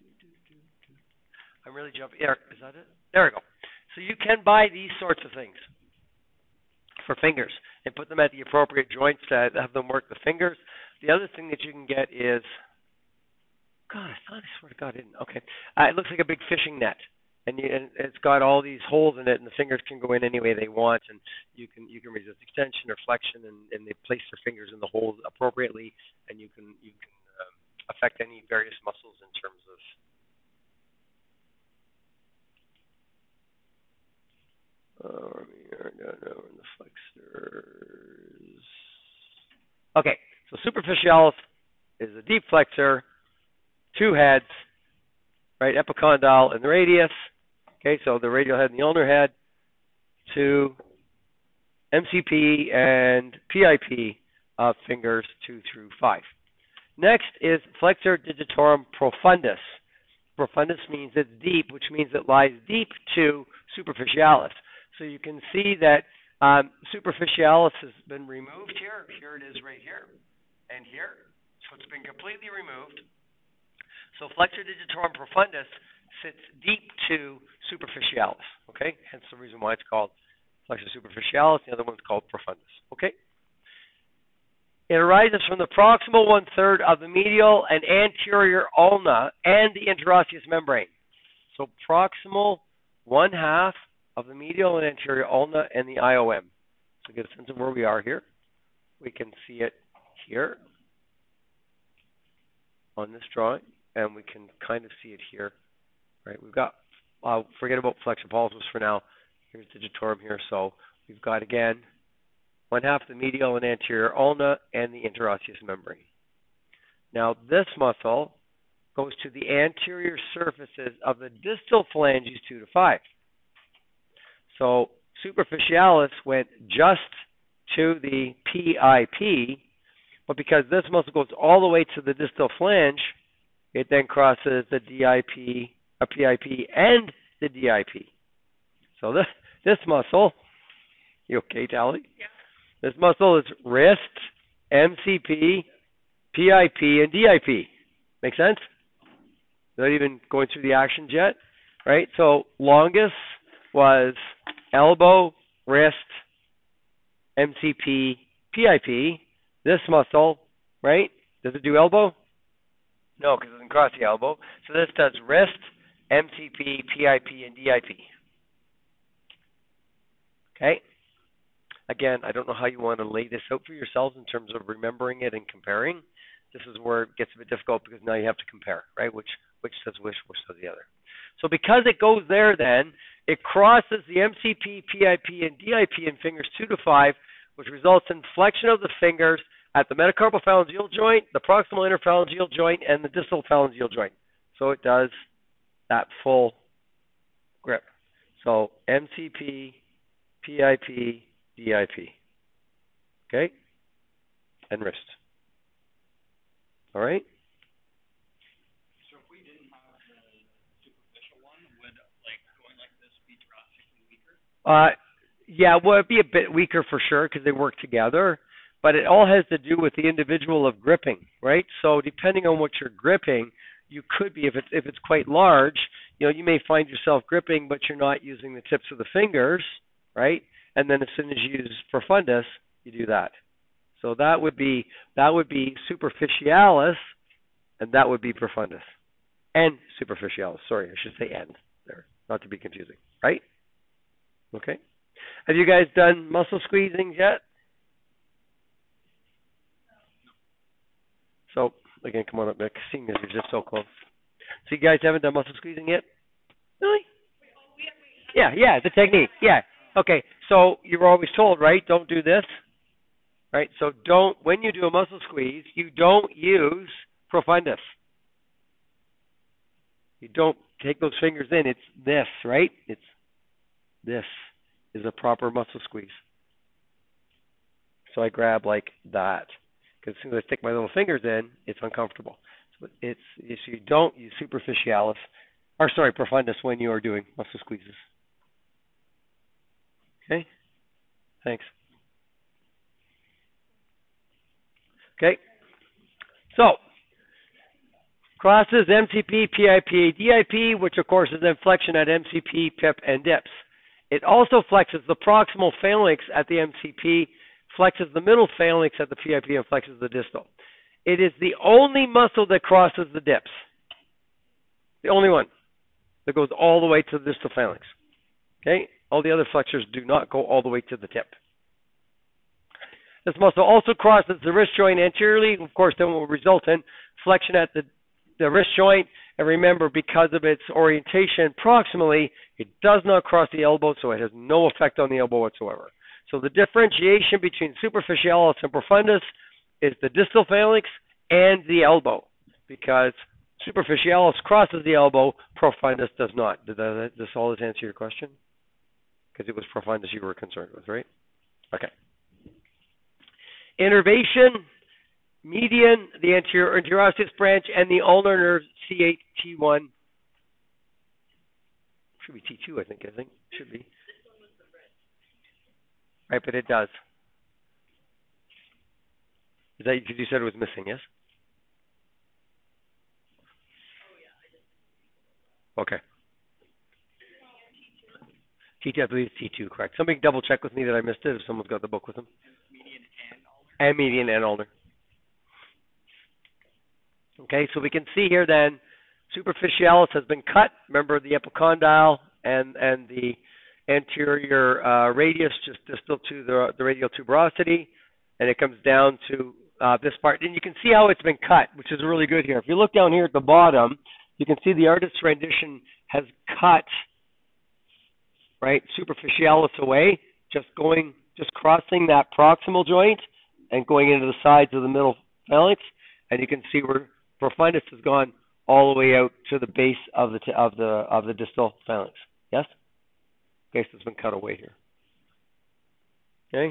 I'm really jumping. Is that it? There we go. So you can buy these sorts of things for fingers and put them at the appropriate joints to have them work the fingers. The other thing that you can get is, God, I thought I swear to God I didn't. Okay. It looks like a big fishing net. And it's got all these holes in it, and the fingers can go in any way they want, and you can resist extension or flexion, and they place their fingers in the holes appropriately, and you can affect any various muscles in terms of. In the flexors. Okay, so superficialis is a deep flexor, 2 heads, right? Epicondyle and the radius. Okay, so the radial head and the ulnar head, 2 MCP and PIP of fingers 2 through 5. Next is flexor digitorum profundus. Profundus means it's deep, which means it lies deep to superficialis. So you can see that superficialis has been removed here. Here it is right here and here. So it's been completely removed. So flexor digitorum profundus sits deep to superficialis, okay? Hence the reason why it's called flexor superficialis. The other one's called profundus, okay? It arises from the proximal 1/3 of the medial and anterior ulna and the interosseous membrane. So proximal 1/2 of the medial and anterior ulna and the IOM. So get a sense of where we are here. We can see it here on this drawing, and we can kind of see it here. Right, we've got, forget about flexor pollicis for now. Here's digitorum here. So we've got, again, 1/2 the medial and anterior ulna and the interosseous membrane. Now, this muscle goes to the anterior surfaces of the distal phalanges 2 to 5. So superficialis went just to the PIP, but because this muscle goes all the way to the distal flange, it then crosses the DIP, a PIP, and the DIP. So this muscle, you okay, Tally? Yeah. This muscle is wrist, MCP, PIP, and DIP. Make sense? Not even going through the actions yet, right? So longest was elbow, wrist, MCP, PIP. This muscle, right? Does it do elbow? No, because it doesn't cross the elbow. So this does wrist, MCP, PIP, and DIP. Okay? Again, I don't know how you want to lay this out for yourselves in terms of remembering it and comparing. This is where it gets a bit difficult because now you have to compare, right? Which says which says the other. So because it goes there then, it crosses the MCP, PIP, and DIP in fingers 2 to 5, which results in flexion of the fingers at the metacarpal phalangeal joint, the proximal interphalangeal joint, and the distal phalangeal joint. So it does that full grip. So MCP, PIP, DIP. Okay? And wrist. All right? So if we didn't have the superficial one, would going like this be drastically weaker? Yeah, well, it'd be a bit weaker for sure because they work together. But it all has to do with the individual of gripping, right? So depending on what you're gripping, you could be, if it's quite large, you may find yourself gripping, but you're not using the tips of the fingers, right? And then as soon as you use profundus, you do that. So that would be superficialis, and that would be profundus. And superficialis, sorry, I should say and there, not to be confusing, right? Okay. Have you guys done muscle squeezing yet? So, again, come on up, Nick. Seeing as you're just so close. So you guys haven't done muscle squeezing yet? Really? Yeah, the technique. Yeah. Okay, so you were always told, right? Don't do this. Right? So when you do a muscle squeeze, you don't use profundus. You don't take those fingers in. It's this, right? This is a proper muscle squeeze. So I grab like that. Because as soon as I stick my little fingers in, it's uncomfortable. So you don't use profundus when you are doing muscle squeezes. Okay? Thanks. Okay? So, crosses MCP, PIP, DIP, which of course is then flexion at MCP, PIP, and dips. It also flexes the proximal phalanx at the MCP, flexes the middle phalanx at the PIP, and flexes the distal. It is the only muscle that crosses the dips. The only one that goes all the way to the distal phalanx. Okay? All the other flexors do not go all the way to the tip. This muscle also crosses the wrist joint anteriorly, of course, then will result in flexion at the wrist joint. And remember, because of its orientation proximally, it does not cross the elbow, so it has no effect on the elbow whatsoever. So the differentiation between superficialis and profundus is the distal phalanx and the elbow, because superficialis crosses the elbow, profundus does not. Does all this answer your question? Because it was profundus you were concerned with, right? Okay. Innervation, median, the anterior osseous branch, and the ulnar nerve C8, T1. Should be T2, I think. Should be. Right, but it does. Is that because you said it was missing, yes? Okay. T2, I believe it's T2, correct. Somebody double check with me that I missed it if someone's got the book with them. And median and ulnar. Okay, so we can see here then, superficialis has been cut. Remember the epicondyle and the anterior radius just distal to the radial tuberosity, and it comes down to this part. And you can see how it's been cut, which is really good here. If you look down here at the bottom, you can see the artist's rendition has cut, right, superficialis away, just crossing that proximal joint and going into the sides of the middle phalanx, and you can see where profundus has gone all the way out to the base of the distal phalanx. Yes? Okay, so it's been cut away here. Okay.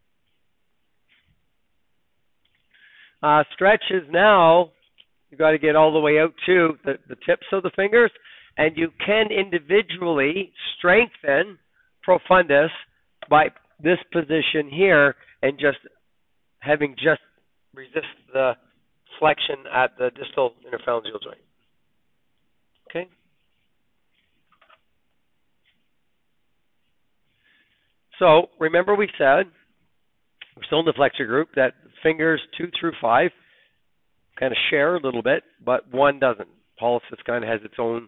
Stretch is now, you've got to get all the way out to the tips of the fingers, and you can individually strengthen profundus by this position here and just resist the flexion at the distal interphalangeal joint. Okay? So, remember we said, we're still in the flexor group, that fingers 2 through 5 kind of share a little bit, but one doesn't. Pollicis kind of has its own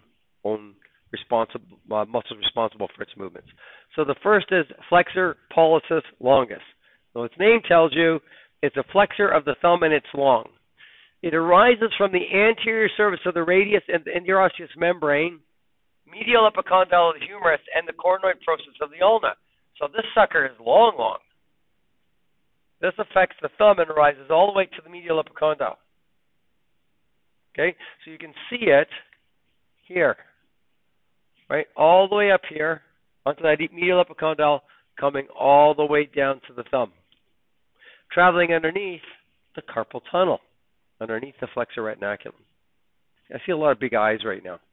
muscles responsible for its movements. So the first is flexor pollicis longus. So its name tells you it's a flexor of the thumb and it's long. It arises from the anterior surface of the radius and the interosseous membrane, medial epicondyle of the humerus, and the coronoid process of the ulna. So this sucker is long. This affects the thumb and rises all the way to the medial epicondyle. Okay, so you can see it here, right, all the way up here onto that medial epicondyle, coming all the way down to the thumb, traveling underneath the carpal tunnel, underneath the flexor retinaculum. I see a lot of big eyes right now.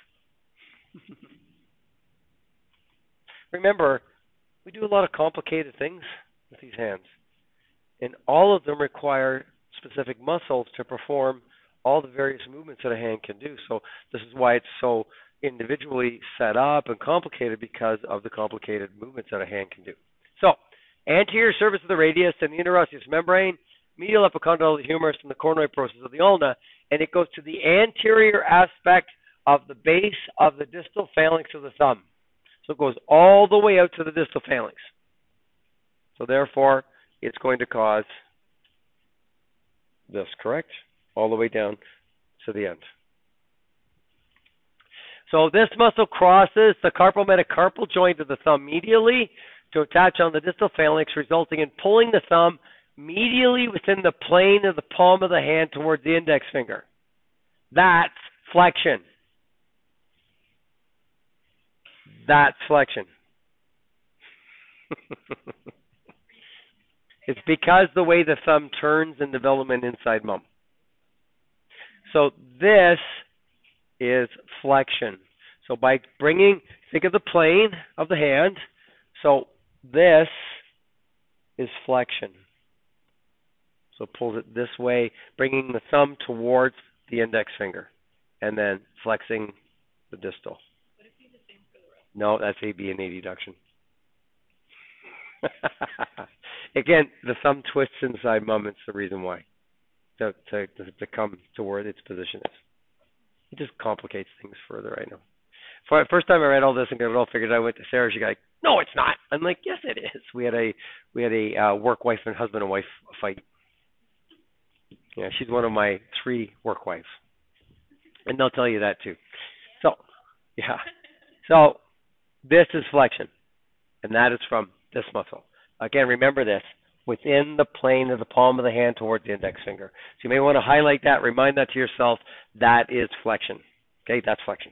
Remember, we do a lot of complicated things with these hands, and all of them require specific muscles to perform all the various movements that a hand can do. So this is why it's so individually set up and complicated, because of the complicated movements that a hand can do. So, anterior surface of the radius and the interosseous membrane, medial epicondyle of the humerus, and the coronoid process of the ulna, and it goes to the anterior aspect of the base of the distal phalanx of the thumb. So it goes all the way out to the distal phalanx. So therefore, it's going to cause this, correct? All the way down to the end. So this muscle crosses the carpal metacarpal joint of the thumb medially to attach on the distal phalanx, resulting in pulling the thumb medially within the plane of the palm of the hand towards the index finger. That's flexion. That's flexion. It's because the way the thumb turns in development inside mum. So this is flexion. So by think of the plane of the hand. So this is flexion. So it pulls it this way, bringing the thumb towards the index finger, and then flexing the distal. Would it be the same for the rest? No, that's AB and adduction. Again, the thumb twists inside mum. It's the reason why. To come to where its position is. It just complicates things further, I know. First time I read all this and got it all figured out, I went to Sarah. She's like, "No, it's not." I'm like, "Yes, it is." We had a work wife and husband and wife fight. Yeah, she's one of my 3 work wives, and they'll tell you that too. So, yeah. So this is flexion, and that is from this muscle. Again, remember this. Within the plane of the palm of the hand towards the index finger. So you may want to highlight that, remind that to yourself. That is flexion. Okay, that's flexion.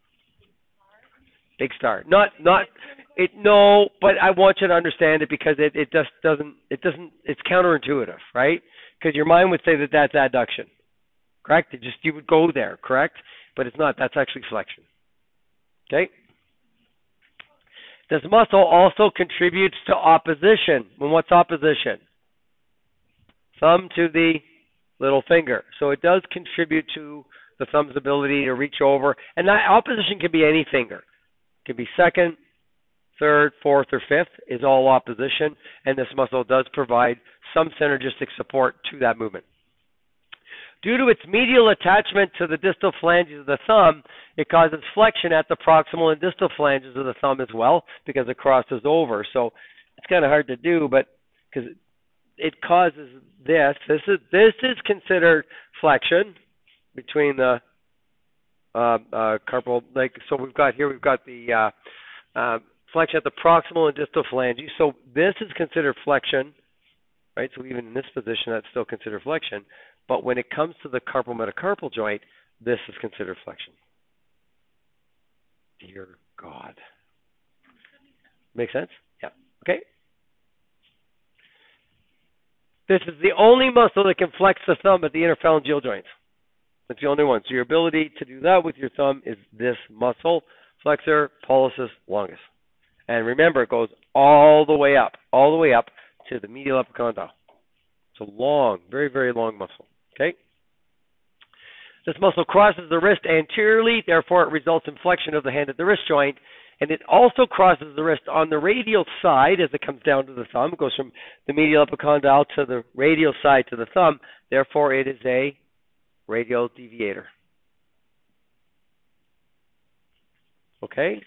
Big star. No, but I want you to understand it because it doesn't, it's counterintuitive, right? Because your mind would say that that's adduction. Correct? You would go there, correct? But it's not. That's actually flexion. Okay? This muscle also contributes to opposition. And what's opposition? Thumb to the little finger. So it does contribute to the thumb's ability to reach over. And that opposition can be any finger. It can be second, third, fourth, or fifth is all opposition. And this muscle does provide some synergistic support to that movement. Due to its medial attachment to the distal phalanges of the thumb, it causes flexion at the proximal and distal phalanges of the thumb as well because it crosses over. So it's kind of hard to do, but because it causes this. This is considered flexion between the carpal. So we've got the flexion at the proximal and distal phalanges. So this is considered flexion, right? So even in this position, that's still considered flexion. But when it comes to the carpal metacarpal joint, this is considered flexion. Dear God. Make sense? Yeah. Okay. This is the only muscle that can flex the thumb at the interphalangeal joints. That's the only one. So your ability to do that with your thumb is this muscle, flexor pollicis longus. And remember, it goes all the way up to the medial epicondyle. It's a long, very, very long muscle. Okay? This muscle crosses the wrist anteriorly, therefore it results in flexion of the hand at the wrist joint, and it also crosses the wrist on the radial side as it comes down to the thumb. It goes from the medial epicondyle to the radial side to the thumb, therefore it is a radial deviator. Okay?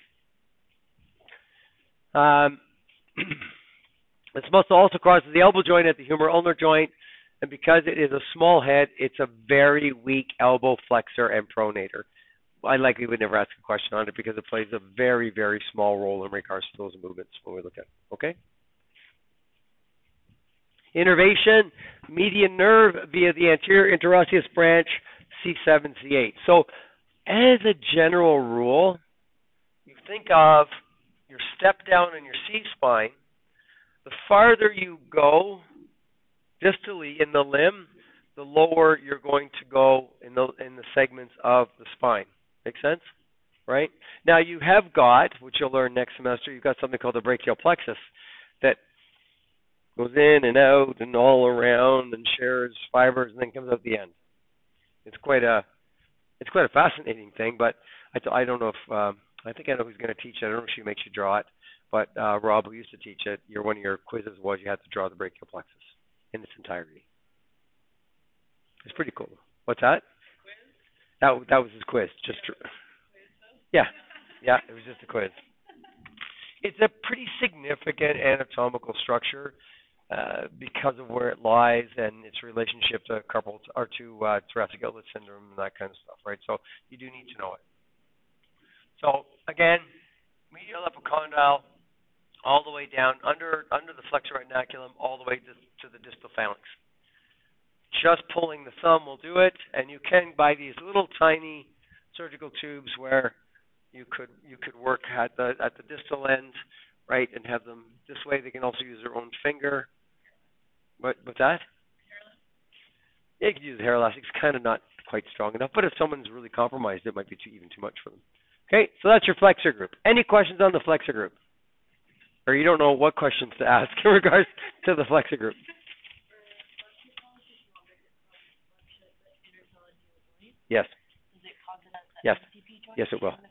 This muscle also crosses the elbow joint at the humeral ulnar joint, and because it is a small head, it's a very weak elbow flexor and pronator. I likely would never ask a question on it because it plays a very, very small role in regards to those movements when we look at it. Okay? Innervation, median nerve via the anterior interosseous branch, C7, C8. So as a general rule, you think of your step down in your C-spine. The farther you go distally in the limb, the lower you're going to go in the segments of the spine. Make sense? Right? Now you have got, which you'll learn next semester, you've got something called the brachial plexus that goes in and out and all around and shares fibers and then comes out the end. It's quite a fascinating thing, but I don't know if I think I know who's going to teach it. I don't know if she makes you draw it, but Rob, who used to teach it, one of your quizzes was you had to draw the brachial plexus in its entirety. It's pretty cool. What's that? Quiz? That was his quiz. Just yeah, it was just a quiz. It's a pretty significant anatomical structure because of where it lies and its relationship to carpal or to thoracic outlet syndrome and that kind of stuff, right? So you do need to know it. So again, medial epicondyle all the way down under the flexor retinaculum, all the way to the distal phalanx. Just pulling the thumb will do it, and you can buy these little tiny surgical tubes where you could work at the distal end, right, and have them this way. They can also use their own finger. What's that? Yeah, you can use the hair elastic. It's kind of not quite strong enough, but if someone's really compromised, it might be even too much for them. Okay, so that's your flexor group. Any questions on the flexor group? Or you don't know what questions to ask in regards to the flexor group? Yes. Yes. Yes, it will.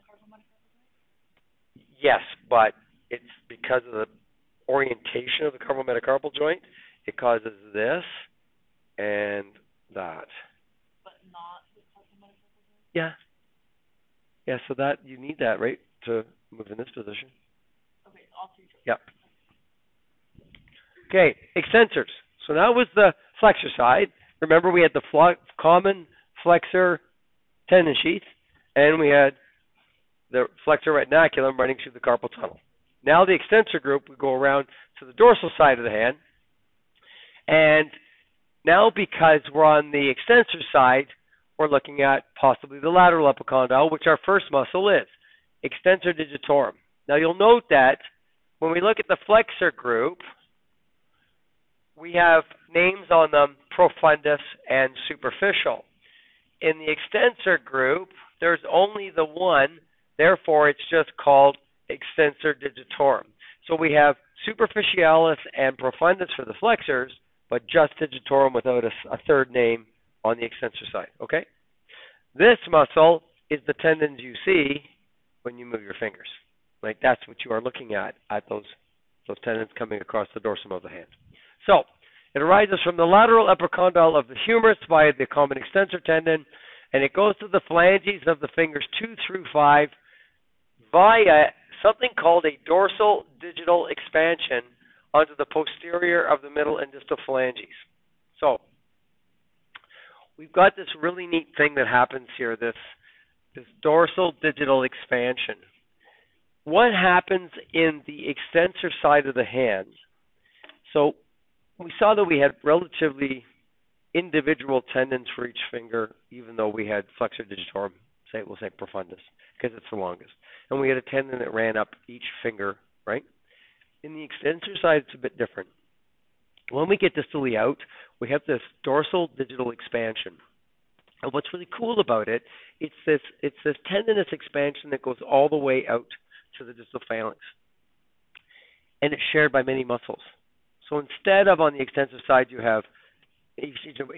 Yes, but it's because of the orientation of the carpal metacarpal joint. It causes this and that. But not the carpal metacarpal joint? Yeah. Yeah, so that you need that, right, to move in this position. Okay, so all three joints. Yep. Okay, extensors. So that was the flexor side. Remember, we had the common flexor tendon sheath, and we had the flexor retinaculum running through the carpal tunnel. Now the extensor group, we go around to the dorsal side of the hand. And now because we're on the extensor side, we're looking at possibly the lateral epicondyle, which our first muscle is, extensor digitorum. Now you'll note that when we look at the flexor group, we have names on them, profundus and superficial. In the extensor group, there's only the one, therefore it's just called extensor digitorum. So we have superficialis and profundus for the flexors, but just digitorum without a third name on the extensor side, okay? This muscle is the tendons you see when you move your fingers. Like that's what you are looking at those tendons coming across the dorsum of the hand. So it arises from the lateral epicondyle of the humerus via the common extensor tendon, and it goes to the phalanges of the fingers 2 through 5 via something called a dorsal digital expansion onto the posterior of the middle and distal phalanges. So we've got this really neat thing that happens here, this dorsal digital expansion. What happens in the extensor side of the hand? So we saw that we had relatively individual tendons for each finger, even though we had flexor digitorum, we'll say profundus, because it's the longest. And we had a tendon that ran up each finger, right? In the extensor side, it's a bit different. When we get distally out, we have this dorsal digital expansion. And what's really cool about it, it's this tendinous expansion that goes all the way out to the distal phalanx. And it's shared by many muscles. So instead of on the extensor side, you have each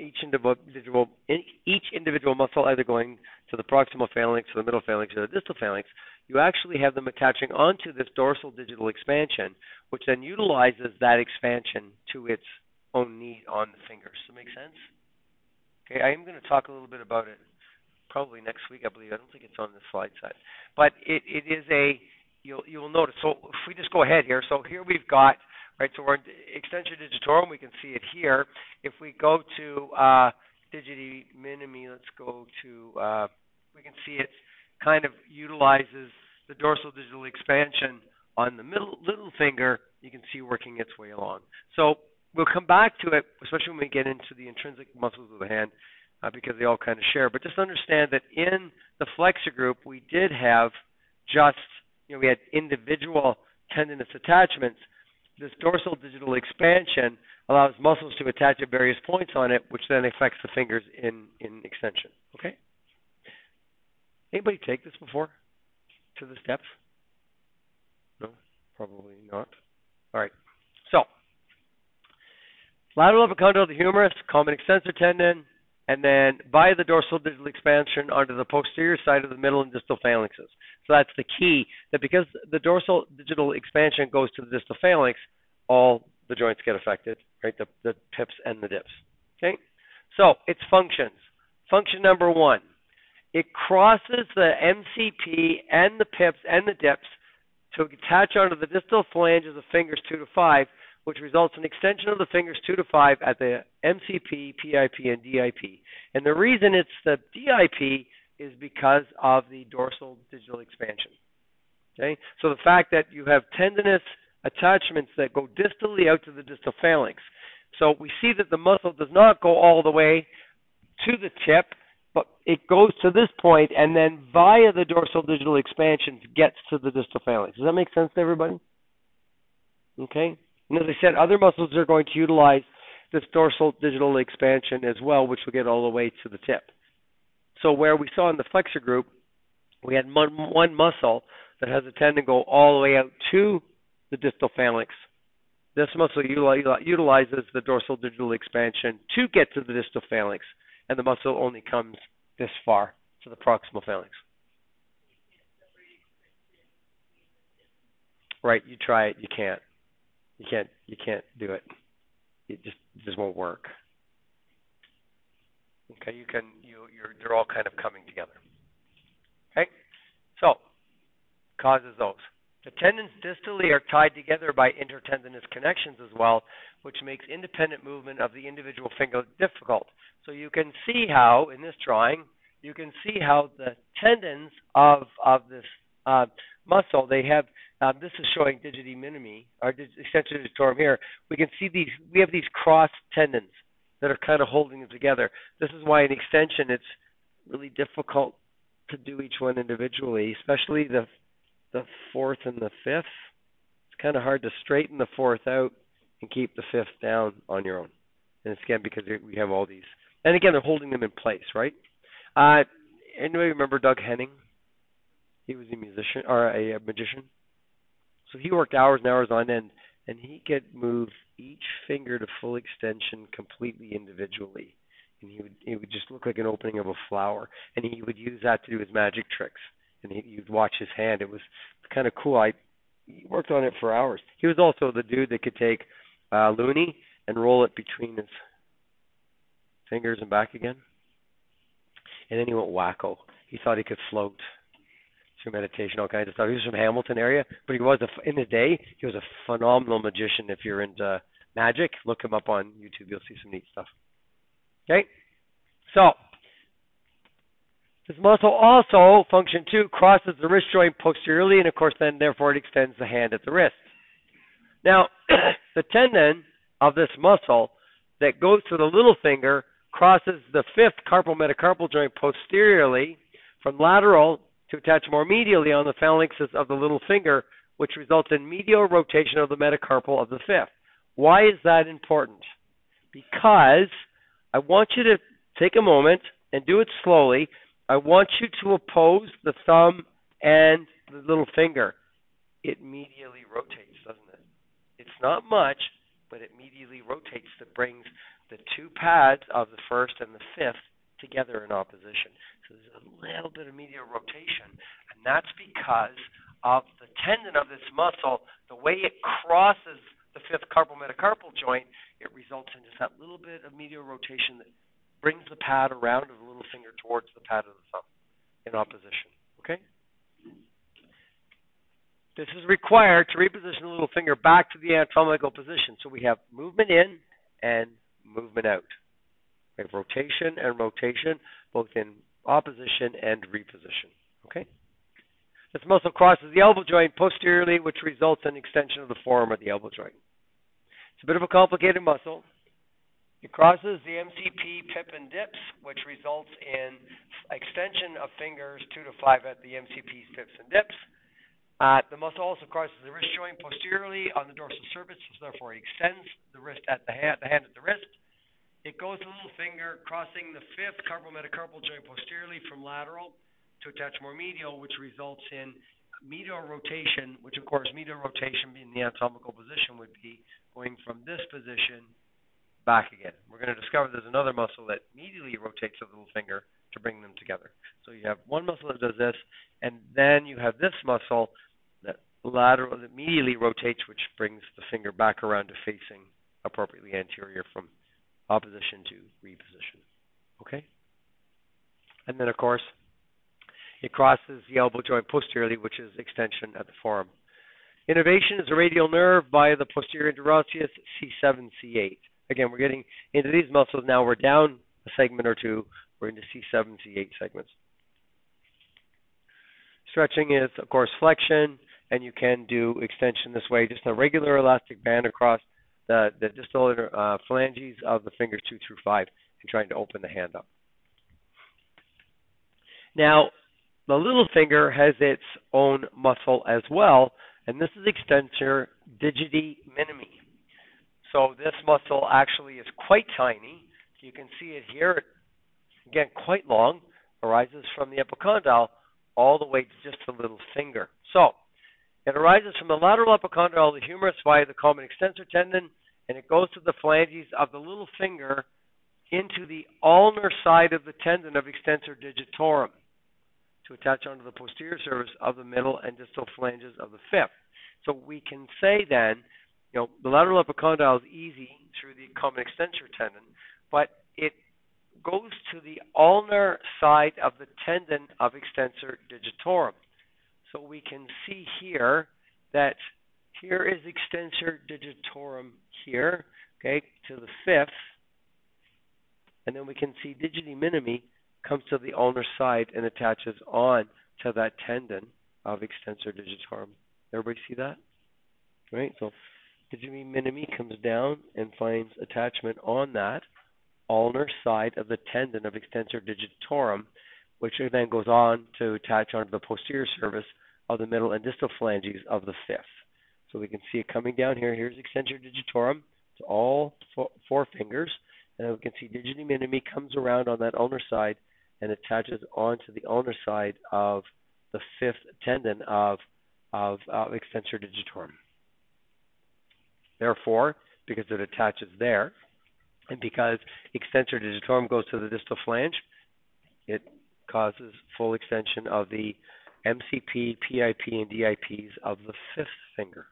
individual muscle either going to the proximal phalanx, to the middle phalanx, or the distal phalanx, you actually have them attaching onto this dorsal digital expansion, which then utilizes that expansion to its own need on the fingers. Does that make sense? Okay, I am going to talk a little bit about it probably next week, I believe. I don't think it's on the slide set. But it is you'll notice, so if we just go ahead here, so here we've got, right, so we're in extensor digitorum, we can see it here. If we go to digiti minimi, let's go to, we can see it kind of utilizes the dorsal digital expansion on the little finger, you can see working its way along. So we'll come back to it, especially when we get into the intrinsic muscles of the hand, because they all kind of share. But just understand that in the flexor group, we did have just, we had individual tendinous attachments. This dorsal digital expansion allows muscles to attach at various points on it, which then affects the fingers in extension. Okay? Anybody take this before to the steps? No? Probably not. All right. So, lateral epicondyle of the humerus, common extensor tendon, and then via the dorsal digital expansion onto the posterior side of the middle and distal phalanxes. So that's the key, that because the dorsal digital expansion goes to the distal phalanx, all the joints get affected, right? The pips and the dips. Okay? So its functions. Function number 1, it crosses the MCP and the pips and the dips to attach onto the distal phalanges of fingers 2 to 5, which results in extension of the fingers 2 to 5 at the MCP, PIP, and DIP. And the reason it's the DIP is because of the dorsal digital expansion. Okay, so the fact that you have tendinous attachments that go distally out to the distal phalanx. So we see that the muscle does not go all the way to the tip, but it goes to this point and then via the dorsal digital expansion gets to the distal phalanx. Does that make sense to everybody? Okay. And as I said, other muscles are going to utilize this dorsal digital expansion as well, which will get all the way to the tip. So where we saw in the flexor group, we had one muscle that has a tendon go all the way out to the distal phalanx. This muscle utilizes the dorsal digital expansion to get to the distal phalanx, and the muscle only comes this far to the proximal phalanx. Right, you try it, you can't. You can't do it. It just won't work. Okay, they're all kind of coming together. Okay, so causes those. The tendons distally are tied together by intertendinous connections as well, which makes independent movement of the individual finger difficult. So you can see how, in this drawing, you can see how the tendons of this muscle, they have, this is showing digiti minimi, or extension digitorum here. We can see we have these cross tendons that are kind of holding them together. This is why in extension it's really difficult to do each one individually, especially the fourth and the fifth. It's kind of hard to straighten the fourth out and keep the fifth down on your own. And it's again because we have all these. And again, they're holding them in place, right? Anybody remember Doug Henning? He was a musician or a magician. So he worked hours and hours on end, and he could move each finger to full extension completely individually. And it would just look like an opening of a flower. And he would use that to do his magic tricks. And you'd watch his hand. It was kind of cool. He worked on it for hours. He was also the dude that could take Looney and roll it between his fingers and back again. And then he went wacko. He thought he could float through meditation, all kinds of stuff. He was from Hamilton area, but he was in the day. He was a phenomenal magician. If you're into magic, look him up on YouTube. You'll see some neat stuff. Okay, so this muscle also, function 2, crosses the wrist joint posteriorly, and of course then therefore it extends the hand at the wrist. Now, the tendon of this muscle that goes to the little finger crosses the fifth carpal metacarpal joint posteriorly from lateral to attach more medially on the phalanxes of the little finger, which results in medial rotation of the metacarpal of the fifth. Why is that important? Because I want you to take a moment and do it slowly. I want you to oppose the thumb and the little finger. It medially rotates, doesn't it? It's not much, but it medially rotates. That brings the two pads of the first and the fifth together in opposition. So there's a little bit of medial rotation, and that's because of the tendon of this muscle, the way it crosses the fifth carpal metacarpal joint, it results in just that little bit of medial rotation that brings the pad around of the little finger towards the pad of the thumb in opposition. Okay? This is required to reposition the little finger back to the anatomical position. So we have movement in and movement out. We have rotation and rotation, both in opposition and reposition. Okay? This muscle crosses the elbow joint posteriorly, which results in extension of the forearm of the elbow joint. It's a bit of a complicated muscle. It crosses the MCP, PIP, and dips, which results in extension of fingers 2 to 5 at the MCPs, pips, and dips. The muscle also crosses the wrist joint posteriorly on the dorsal surface, so therefore it extends the wrist at the hand at the wrist. It goes to the little finger, crossing the fifth carpal metacarpal joint posteriorly from lateral to attach more medial, which results in medial rotation, which of course medial rotation being the anatomical position would be going from this position back again. We're going to discover there's another muscle that medially rotates the little finger to bring them together. So you have one muscle that does this, and then you have this muscle that medially rotates, which brings the finger back around to facing appropriately anterior from opposition to reposition. Okay? And then, of course, it crosses the elbow joint posteriorly, which is extension at the forearm. Innervation is a radial nerve by the posterior interosseous C7, C8. Again, we're getting into these muscles now. We're down a segment or two. We're into C7, C8 segments. Stretching is, of course, flexion, and you can do extension this way, just a regular elastic band across the distal phalanges of the fingers 2 through 5, and trying to open the hand up. Now, the little finger has its own muscle as well, and this is extensor digiti minimi. So this muscle actually is quite tiny. You can see it here, again, quite long, arises from the epicondyle all the way to just the little finger. So it arises from the lateral epicondyle of the humerus via the common extensor tendon, and it goes to the phalanges of the little finger into the ulnar side of the tendon of extensor digitorum to attach onto the posterior surface of the middle and distal phalanges of the fifth. So we can say then, the lateral epicondyle is easy through the common extensor tendon, but it goes to the ulnar side of the tendon of extensor digitorum. So we can see here that here is extensor digitorum here, okay, to the fifth, and then we can see digiti minimi comes to the ulnar side and attaches on to that tendon of extensor digitorum. Everybody see that? Right? So digiti minimi comes down and finds attachment on that ulnar side of the tendon of extensor digitorum, which then goes on to attach onto the posterior surface of the middle and distal phalanges of the fifth. So we can see it coming down here. Here's extensor digitorum to all four fingers, and then we can see digiti minimi comes around on that ulnar side and attaches onto the ulnar side of the fifth tendon of extensor digitorum. Therefore, because it attaches there, and because extensor digitorum goes to the distal flange, it causes full extension of the MCP, PIP, and DIPs of the fifth finger.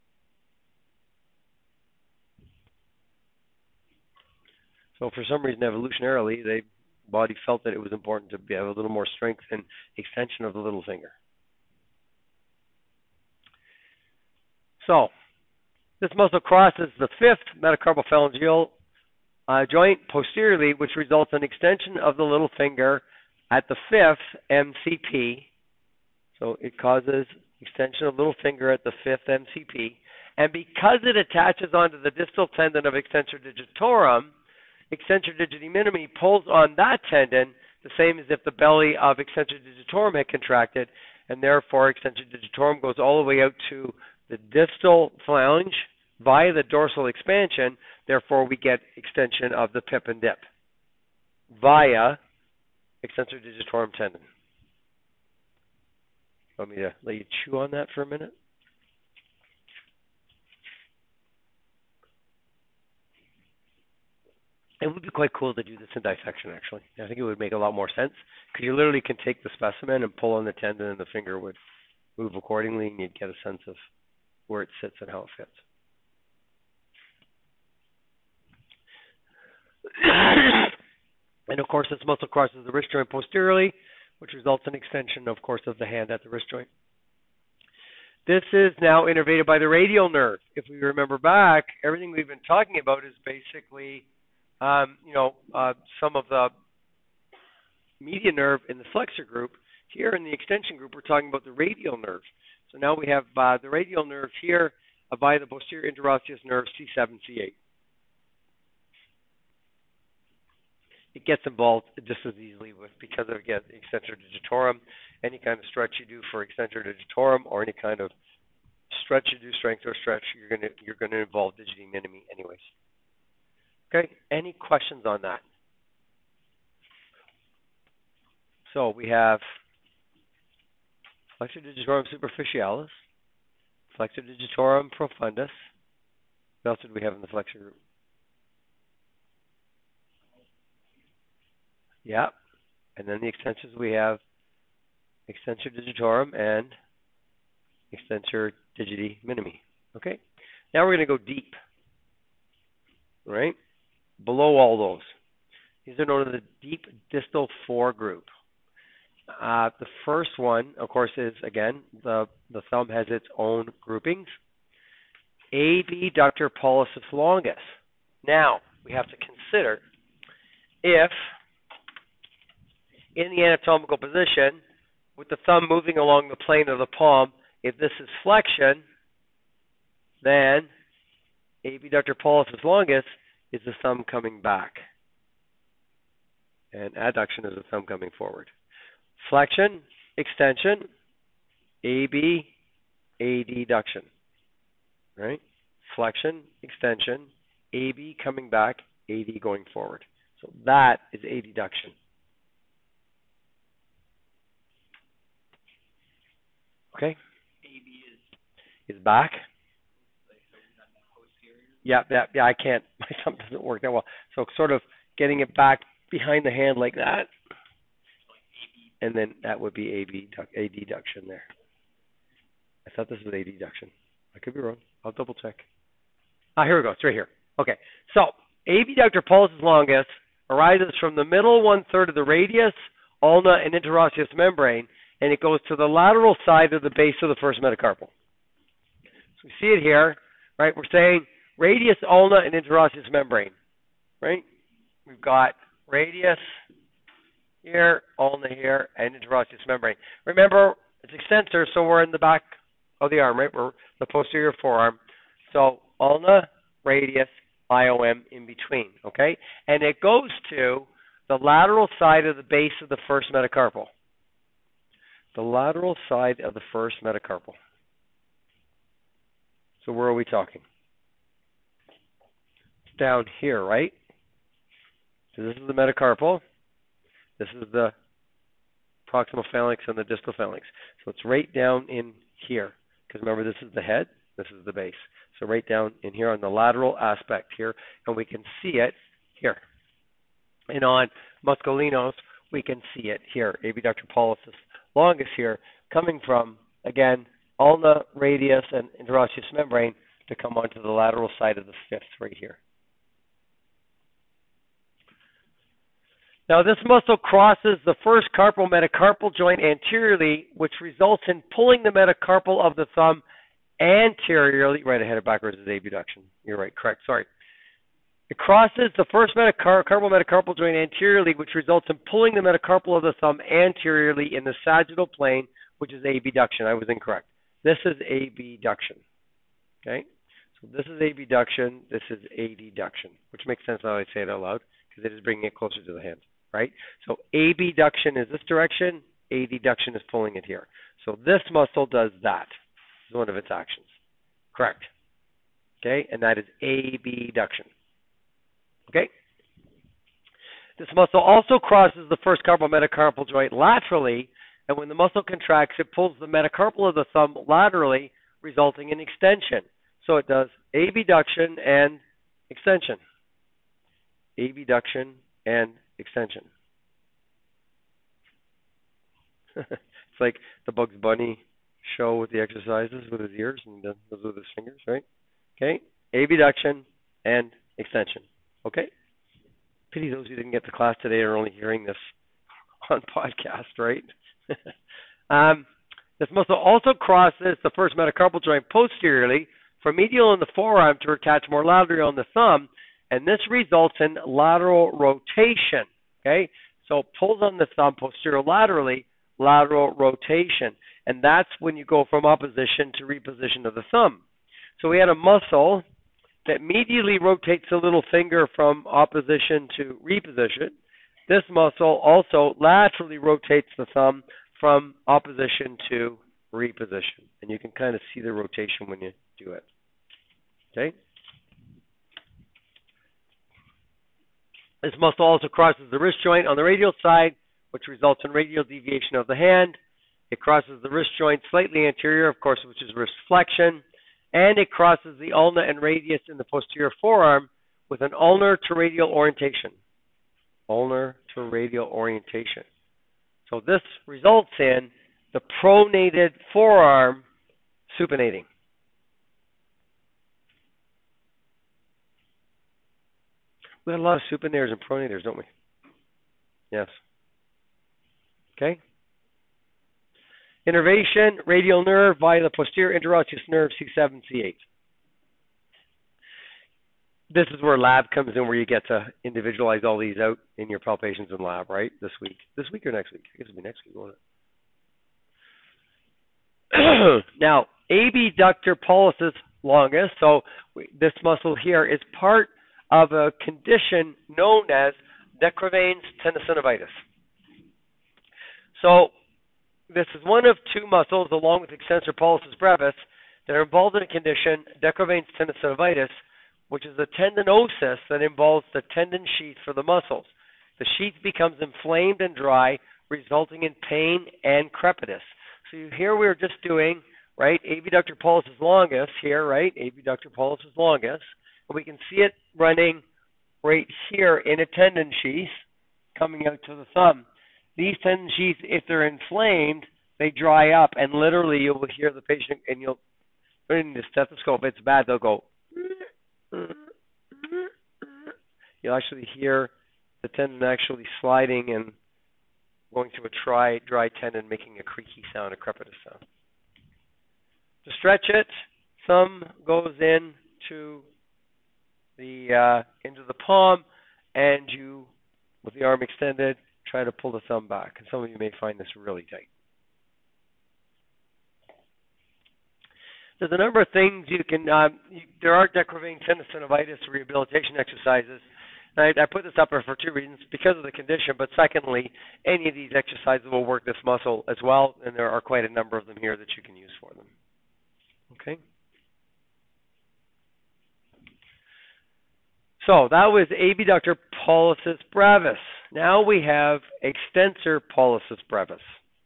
So for some reason, evolutionarily, the body felt that it was important to have a little more strength and extension of the little finger. So this muscle crosses the fifth metacarpophalangeal joint posteriorly, which results in extension of the little finger at the fifth MCP. So it causes extension of the little finger at the fifth MCP. And because it attaches onto the distal tendon of extensor digitorum, extensor digiti minimi pulls on that tendon the same as if the belly of extensor digitorum had contracted, and therefore extensor digitorum goes all the way out to the distal phalange via the dorsal expansion. Therefore, we get extension of the pip and dip via extensor digitorum tendon. Want me to let you chew on that for a minute? It would be quite cool to do this in dissection, actually. I think it would make a lot more sense, because you literally can take the specimen and pull on the tendon, and the finger would move accordingly, and you'd get a sense of where it sits and how it fits. And of course, this muscle crosses the wrist joint posteriorly, which results in extension, of course, of the hand at the wrist joint. This is now innervated by the radial nerve. If we remember back, everything we've been talking about is basically, some of the median nerve in the flexor group. Here in the extension group, we're talking about the radial nerve. So now we have the radial nerve here by the posterior interosseous nerve C7, C8. It gets involved just as easily because of, again, the extensor digitorum. Any kind of stretch you do for extensor digitorum, or any kind of stretch you do, strength or stretch, you're gonna involve digiti minimi anyways. Okay. Any questions on that? So we have flexor digitorum superficialis, flexor digitorum profundus. What else did we have in the flexor group? Yeah. And then the extensors, we have extensor digitorum and extensor digiti minimi. Okay. Now we're going to go deep. Right? Below all those. These are known as the deep distal foregroup. The first one, of course, is, again, the thumb has its own groupings. Abductor pollicis longus. Now, we have to consider if, in the anatomical position, with the thumb moving along the plane of the palm, if this is flexion, then abductor pollicis longus is the thumb coming back. And adduction is the thumb coming forward. Flexion, extension, AB, adduction. Right? Flexion, extension, AB coming back, AD going forward. So that is adduction. Okay? AB is back. like so not posterior. Yeah, I can't. My thumb doesn't work that well. So sort of getting it back behind the hand like that. And then that would be adduction there. I thought this was adduction. I could be wrong. I'll double check. Here we go. It's right here. Okay. So abductor pollicis longus arises from the middle 1/3 of the radius, ulna, and interosseous membrane, and it goes to the lateral side of the base of the first metacarpal. So we see it here, right? We're saying radius, ulna, and interosseous membrane, right? We've got radius here, ulna here, and interosseous membrane. Remember, it's extensor, so we're in the back of the arm, right? We're the posterior forearm. So ulna, radius, IOM in between, okay? And it goes to the lateral side of the base of the first metacarpal. The lateral side of the first metacarpal. So where are we talking? It's down here, right? So this is the metacarpal. This is the proximal phalanx and the distal phalanx. So it's right down in here. Because remember, this is the head, this is the base. So right down in here on the lateral aspect here, and we can see it here. And on Muscolinos, we can see it here, abductor pollicis longus here, coming from, again, ulna, radius, and interosseous membrane to come onto the lateral side of the fifth right here. Now, this muscle crosses the first carpal metacarpal joint anteriorly, which results in pulling the metacarpal of the thumb anteriorly. Right ahead or backwards is abduction. You're right, correct. Sorry. It crosses the first carpal metacarpal joint anteriorly, which results in pulling the metacarpal of the thumb anteriorly in the sagittal plane, which is abduction. I was incorrect. This is abduction. Okay? So this is abduction. This is adduction, which makes sense now I say it out loud because it is bringing it closer to the hand. Right? So abduction is this direction, adduction is pulling it here. So this muscle does that. This is one of its actions. Correct. Okay? And that is abduction. Okay? This muscle also crosses the first carpal metacarpal joint laterally, and when the muscle contracts, it pulls the metacarpal of the thumb laterally, resulting in extension. So it does abduction and extension. Abduction and extension. It's like the Bugs Bunny show with the exercises with his ears and does with his fingers, right? Okay, abduction and extension. Okay. Pity those who didn't get to class today are only hearing this on podcast, right? This muscle also crosses the first metacarpal joint posteriorly from medial in the forearm to attach more laterally on the thumb, and this results in lateral rotation. Okay, so it pulls on the thumb posterolaterally, lateral rotation, and that's when you go from opposition to reposition of the thumb. So we had a muscle that medially rotates the little finger from opposition to reposition. This muscle also laterally rotates the thumb from opposition to reposition, and you can kind of see the rotation when you do it. Okay. This muscle also crosses the wrist joint on the radial side, which results in radial deviation of the hand. It crosses the wrist joint slightly anterior, of course, which is wrist flexion. And it crosses the ulna and radius in the posterior forearm with an ulnar to radial orientation. Ulnar to radial orientation. So this results in the pronated forearm supinating. We have a lot of supinators and pronators, don't we? Yes. Okay? Innervation, radial nerve via the posterior interosseous nerve, C7, C8. This is where lab comes in, where you get to individualize all these out in your palpations in lab, right? This week or next week? I guess it'll be next week, won't it? Now, abductor pollicis longus. So this muscle here is part of a condition known as de Quervain's tenosynovitis. So this is one of two muscles, along with extensor pollicis brevis, that are involved in a condition, de Quervain's tenosynovitis, which is a tendinosis that involves the tendon sheath for the muscles. The sheath becomes inflamed and dry, resulting in pain and crepitus. So here we're just doing, right, abductor pollicis longus here, right, abductor pollicis longus, and we can see it running right here in a tendon sheath coming out to the thumb. These tendon sheaths, if they're inflamed, they dry up, and literally you will hear the patient, and you'll put it in the stethoscope. If it's bad, they'll go. You'll actually hear the tendon actually sliding and going through a dry tendon, making a creaky sound, a crepitus sound. To stretch it, thumb goes into the palm, and you, with the arm extended, try to pull the thumb back. And some of you may find this really tight. There's a number of things you can, there are de Quervain tenosynovitis rehabilitation exercises. And I put this up for two reasons, because of the condition, but secondly, any of these exercises will work this muscle as well, and there are quite a number of them here that you can use for them. Okay? So that was abductor pollicis brevis. Now we have extensor pollicis brevis.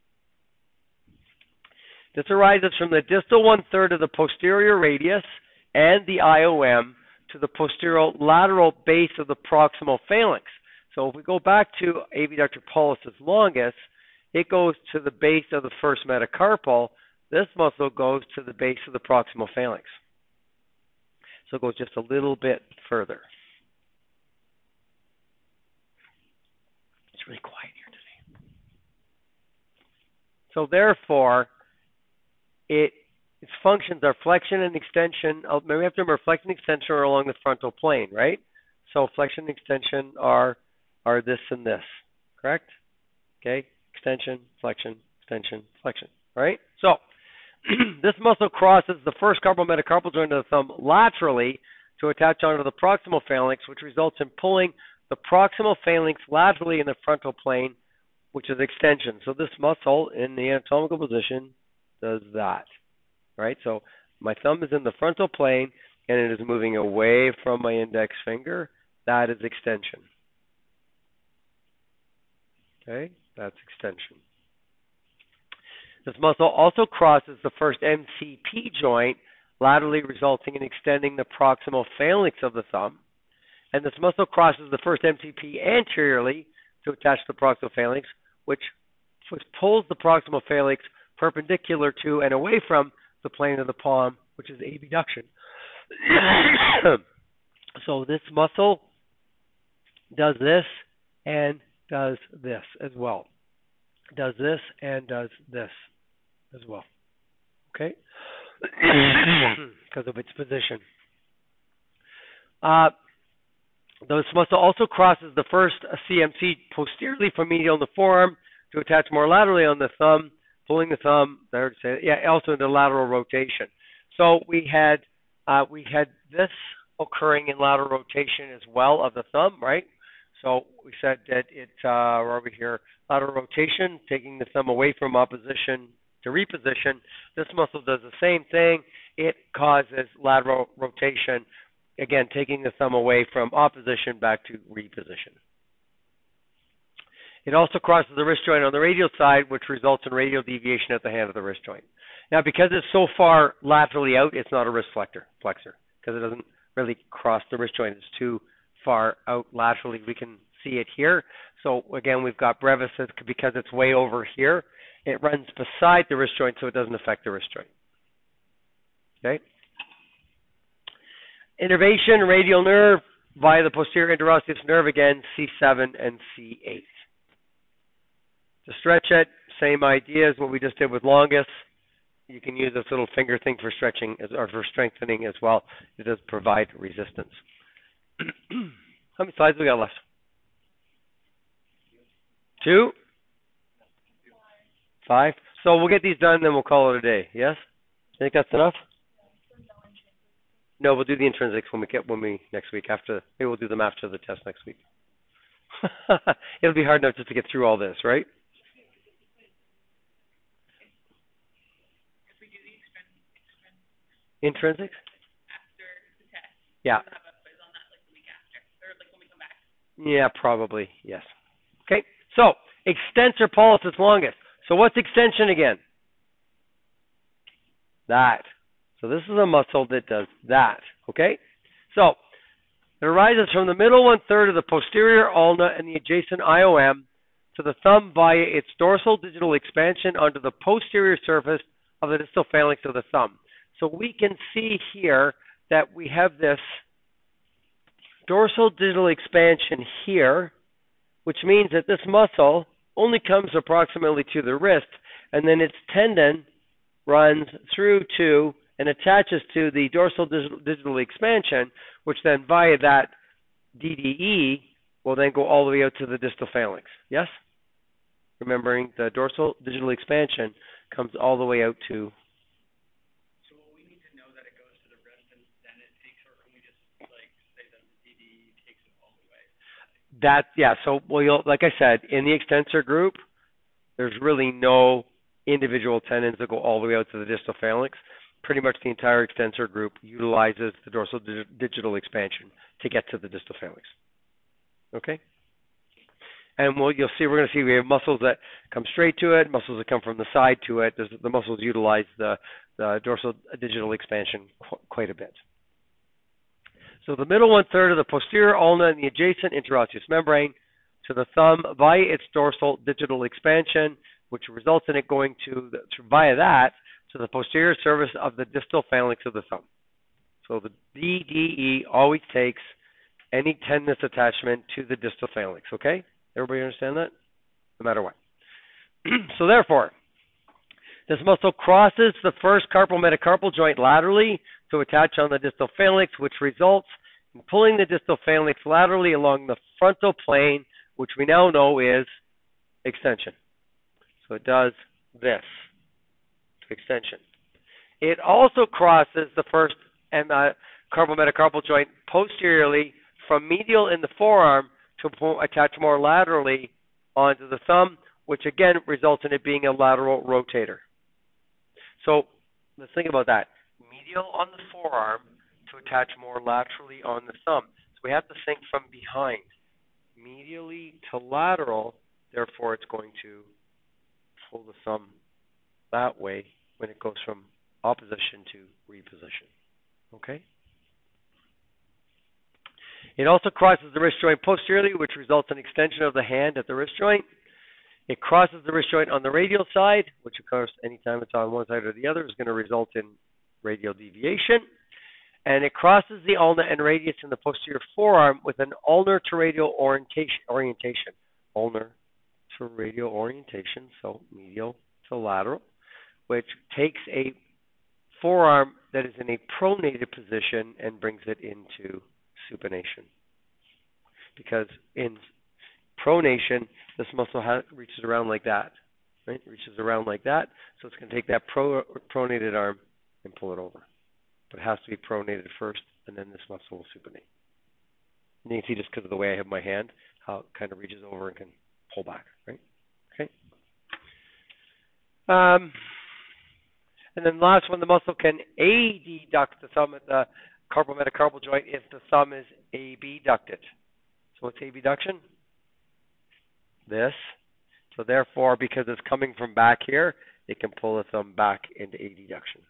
This arises from the distal 1/3 of the posterior radius and the IOM to the posterior lateral base of the proximal phalanx. So if we go back to abductor pollicis longus, it goes to the base of the first metacarpal. This muscle goes to the base of the proximal phalanx. So it goes just a little bit further. It's really quiet here today. So therefore, its functions are flexion and extension. Maybe we have to remember flexion and extension are along the frontal plane, right? So flexion and extension are this and this, correct? Okay, extension, flexion, right? So this muscle crosses the first carpal metacarpal joint of the thumb laterally to attach onto the proximal phalanx, which results in pulling the proximal phalanx laterally in the frontal plane, which is extension. So this muscle in the anatomical position does that, right? So my thumb is in the frontal plane, and it is moving away from my index finger. That is extension. Okay, that's extension. This muscle also crosses the first MCP joint laterally, resulting in extending the proximal phalanx of the thumb. And this muscle crosses the first MCP anteriorly to attach the proximal phalanx, which pulls the proximal phalanx perpendicular to and away from the plane of the palm, which is abduction. So this muscle does this and does this as well. Does this and does this as well. Okay? Because of its position. This muscle also crosses the first CMC posteriorly from medial in the forearm to attach more laterally on the thumb, pulling the thumb, also into lateral rotation. So we had this occurring in lateral rotation as well of the thumb, right? So we said that where are we here? Lateral rotation, taking the thumb away from opposition to reposition. This muscle does the same thing. It causes lateral rotation, again, taking the thumb away from opposition back to reposition. It also crosses the wrist joint on the radial side, which results in radial deviation at the hand of the wrist joint. Now, because it's so far laterally out, it's not a wrist flexor, because it doesn't really cross the wrist joint. It's too far out laterally. We can see it here. So, again, we've got brevis because it's way over here. It runs beside the wrist joint, so it doesn't affect the wrist joint. Okay? Innervation, radial nerve via the posterior interosseous nerve, again, C7 and C8. To stretch it, same idea as what we just did with longus. You can use this little finger thing for stretching or for strengthening as well. It does provide resistance. How many slides we got left? 2? 5? So we'll get these done, then we'll call it a day. Yes? I think that's enough? No, we'll do the intrinsics when we next week after. Maybe we'll do them after the test next week. It'll be hard enough just to get through all this, right? If we do the Intrinsics? after the test, Yeah. we'll have a quiz on that like the week after, or like when we come back. Yeah, probably. Yes. Okay. So extensor pollicis longus. So what's extension again? That. So this is a muscle that does that. Okay. So it arises from the middle 1/3 of the posterior ulna and the adjacent IOM to the thumb via its dorsal digital expansion onto the posterior surface of the distal phalanx of the thumb. So we can see here that we have this dorsal digital expansion here, which means that this muscle only comes approximately to the wrist, and then its tendon runs through to and attaches to the dorsal digital expansion, which then via that DDE will then go all the way out to the distal phalanx. Yes? Remembering the dorsal digital expansion comes all the way out to. So we need to know that it goes to the wrist and then it takes, or can we just like say that the DD takes it all the way? So like I said, in the extensor group, there's really no individual tendons that go all the way out to the distal phalanx. Pretty much the entire extensor group utilizes the dorsal digital expansion to get to the distal phalanx. Okay? And you'll see, we're going to see we have muscles that come straight to it, muscles that come from the side to it. The muscles utilize the dorsal digital expansion quite a bit. So the middle 1/3 of the posterior ulna and the adjacent interosseous membrane to the thumb via its dorsal digital expansion, which results in it going via that to the posterior surface of the distal phalanx of the thumb. So the DDE always takes any tendinous attachment to the distal phalanx, okay? Everybody understand that? No matter what. So therefore, this muscle crosses the first carpal metacarpal joint laterally to attach on the distal phalanx, which results in pulling the distal phalanx laterally along the frontal plane, which we now know is extension. So it does this. Extension. It also crosses the first and carpal metacarpal joint posteriorly from medial in the forearm to attach more laterally onto the thumb, which again results in it being a lateral rotator. So let's think about that. Medial on the forearm to attach more laterally on the thumb. So we have to think from behind. Medially to lateral, therefore it's going to pull the thumb that way when it goes from opposition to reposition. Okay? It also crosses the wrist joint posteriorly, which results in extension of the hand at the wrist joint. It crosses the wrist joint on the radial side, which of course, anytime it's on one side or the other, is going to result in radial deviation. And it crosses the ulna and radius in the posterior forearm with an ulnar to radial orientation. Ulnar to radial orientation, so medial to lateral, which takes a forearm that is in a pronated position and brings it into supination. Because in pronation, this muscle reaches around like that, right? It reaches around like that, so it's going to take that pronated arm and pull it over. But it has to be pronated first, and then this muscle will supinate. And you can see just because of the way I have my hand, how it kind of reaches over and can pull back, right? Okay. And then last one, the muscle can adduct the thumb at the carpal metacarpal joint if the thumb is abducted. So what's abduction? This. So therefore, because it's coming from back here, it can pull the thumb back into adduction.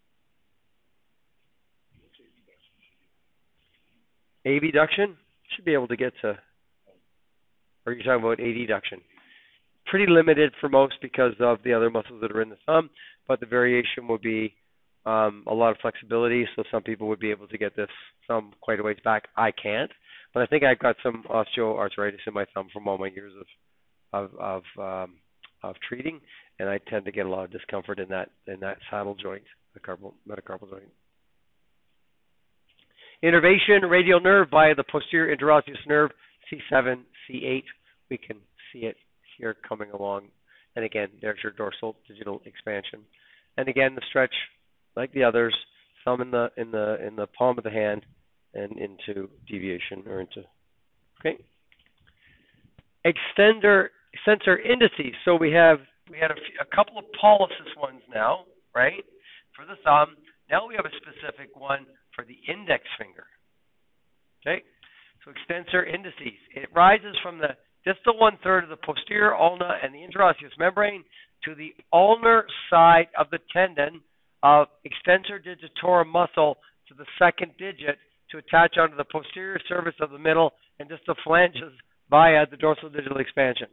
Abduction should be able to get to, or are you talking about adduction? Pretty limited for most because of the other muscles that are in the thumb, but the variation would be a lot of flexibility. So some people would be able to get this thumb quite a ways back. I can't, but I think I've got some osteoarthritis in my thumb from all my years of of treating, and I tend to get a lot of discomfort in that saddle joint, the metacarpal joint. Innervation, radial nerve via the posterior interosseous nerve, C7, C8. We can see it here coming along. And again, there's your dorsal digital expansion. And again, the stretch, like the others, thumb in the palm of the hand and into deviation or into. Okay. Extensor indices. So we had a couple of pollicis ones now, right, for the thumb. Now we have a specific one for the index finger. Okay, so extensor indices. It rises from the distal 1/3 of the posterior ulna and the interosseous membrane to the ulnar side of the tendon of extensor digitorum muscle to the second digit to attach onto the posterior surface of the middle and distal phalanges via the dorsal digital expansion.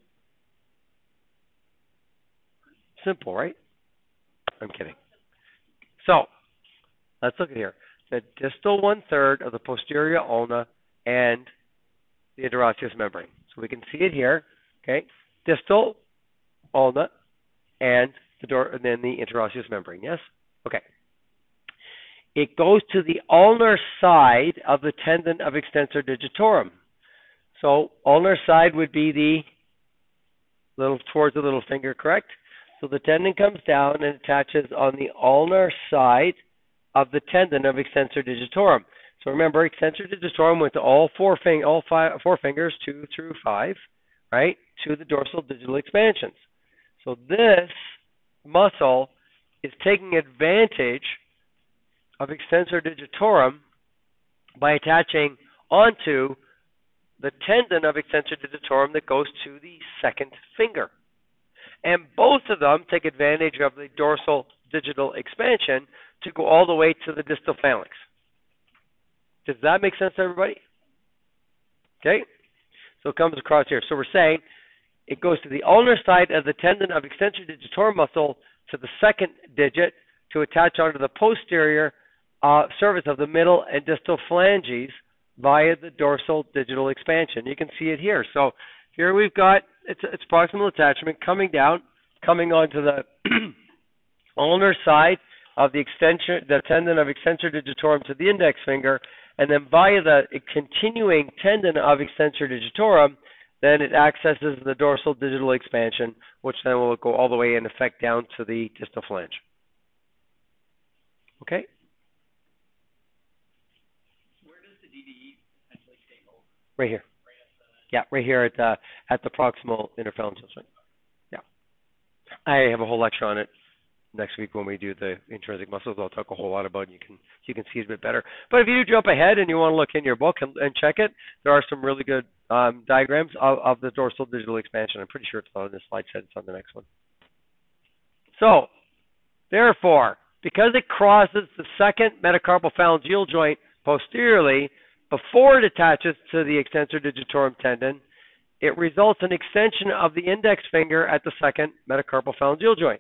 Simple, right? I'm kidding. So, let's look at here. The distal 1/3 of the posterior ulna and the interosseous membrane. So we can see it here, okay? Distal ulna and then the interosseous membrane, yes? Okay. It goes to the ulnar side of the tendon of extensor digitorum. So ulnar side would be the towards the little finger, correct? So the tendon comes down and attaches on the ulnar side of the tendon of extensor digitorum. So remember, extensor digitorum went to all four fingers, 2 through 5, right, to the dorsal digital expansions. So this muscle is taking advantage of extensor digitorum by attaching onto the tendon of extensor digitorum that goes to the second finger. And both of them take advantage of the dorsal digital expansion to go all the way to the distal phalanx. Does that make sense to everybody? Okay? So it comes across here. So we're saying it goes to the ulnar side of the tendon of extensor digitorum muscle to the second digit to attach onto the posterior surface of the middle and distal phalanges via the dorsal digital expansion. You can see it here. So here we've got it's proximal attachment coming down, coming onto the ulnar side of the tendon of extensor digitorum to the index finger, and then via the continuing tendon of extensor digitorum, then it accesses the dorsal digital expansion, which then will go all the way in effect down to the distal phalange. Okay? Where does the DDE potentially take over? Right here. Yeah, right here at the proximal interphalangeal joint. Yeah. I have a whole lecture on it next week when we do the intrinsic muscles. I'll talk a whole lot about it. You can see it a bit better. But if you do jump ahead and you want to look in your book and check it, there are some really good diagrams of the dorsal digital expansion. I'm pretty sure it's not on this slide set. It's on the next one. So, therefore, because it crosses the second metacarpal phalangeal joint posteriorly before it attaches to the extensor digitorum tendon, it results in extension of the index finger at the second metacarpal phalangeal joint.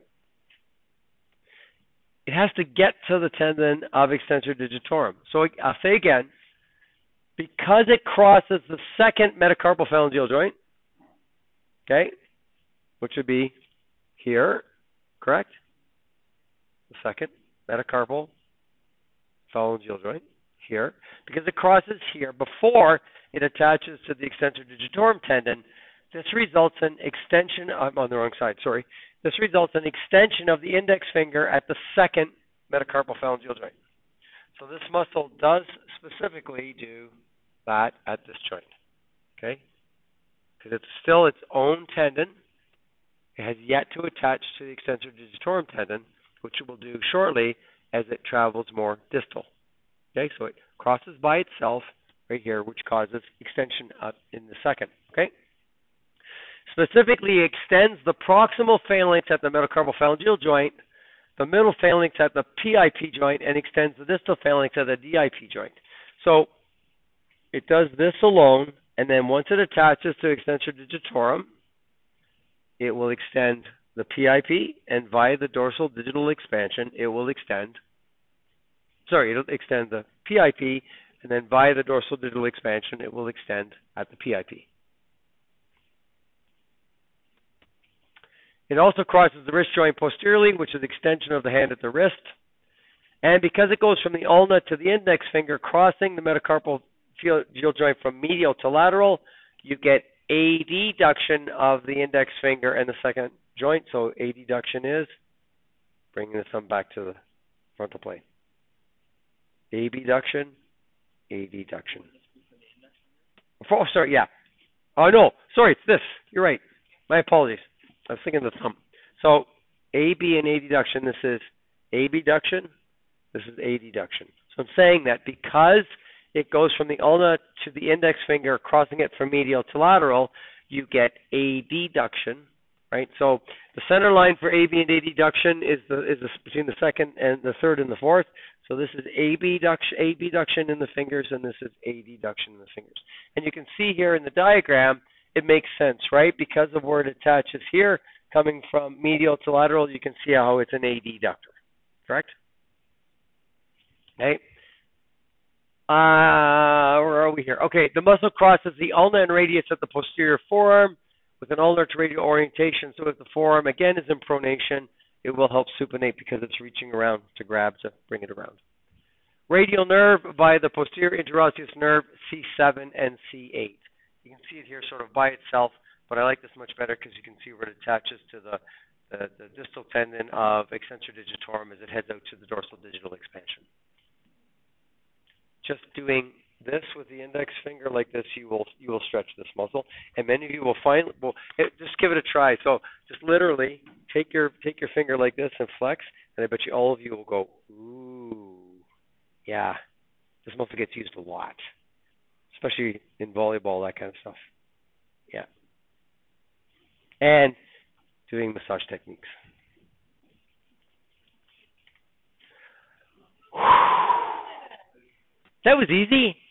It has to get to the tendon of extensor digitorum. So I'll say again, because it crosses the second metacarpal phalangeal joint, okay, which would be here, correct? The second metacarpal phalangeal joint, here, because it crosses here before it attaches to the extensor digitorum tendon, this results in extension, I'm on the wrong side, sorry. This results in extension of the index finger at the second metacarpal phalangeal joint. So this muscle does specifically do that at this joint, okay? Because it's still its own tendon. It has yet to attach to the extensor digitorum tendon, which it will do shortly as it travels more distal. Okay, so it crosses by itself right here, which causes extension up in the second, okay? Specifically extends the proximal phalanx at the metacarpal phalangeal joint, the middle phalanx at the PIP joint, and extends the distal phalanx at the DIP joint. So it does this alone, and then once it attaches to extensor digitorum, it will extend the PIP, and via the dorsal digital expansion, it'll extend the PIP, and then via the dorsal digital expansion, it will extend at the PIP. It also crosses the wrist joint posteriorly, which is extension of the hand at the wrist. And because it goes from the ulna to the index finger, crossing the metacarpal joint from medial to lateral, you get adduction of the index finger and the second joint. So adduction is bringing the thumb back to the frontal plane. Abduction, adduction. Oh, sorry, yeah. Oh, no, sorry, it's this. You're right. My apologies. I was thinking of the thumb. So AB and adduction, this is abduction, this is adduction. So I'm saying that because it goes from the ulna to the index finger, crossing it from medial to lateral, you get adduction, right? So the center line for AB and adduction is between the second and the third and the fourth. So this is abduction in the fingers, and this is adduction in the fingers. And you can see here in the diagram, it makes sense, right? Because of where it attaches here, coming from medial to lateral, you can see how it's an adductor, correct? Okay. Where are we here? Okay, the muscle crosses the ulna and radius of the posterior forearm with an ulnar to radial orientation. So if the forearm, again, is in pronation, it will help supinate because it's reaching around to grab to bring it around. Radial nerve via the posterior interosseous nerve C7 and C8. You can see it here sort of by itself, but I like this much better because you can see where it attaches to the distal tendon of extensor digitorum as it heads out to the dorsal digital expansion. Just doing this with the index finger like this, you will stretch this muscle, and many of you will find. Well, just give it a try. So just literally take your finger like this and flex, and I bet you all of you will go, ooh, yeah, this muscle gets used a lot, especially in volleyball, that kind of stuff. Yeah, and doing massage techniques. That was easy.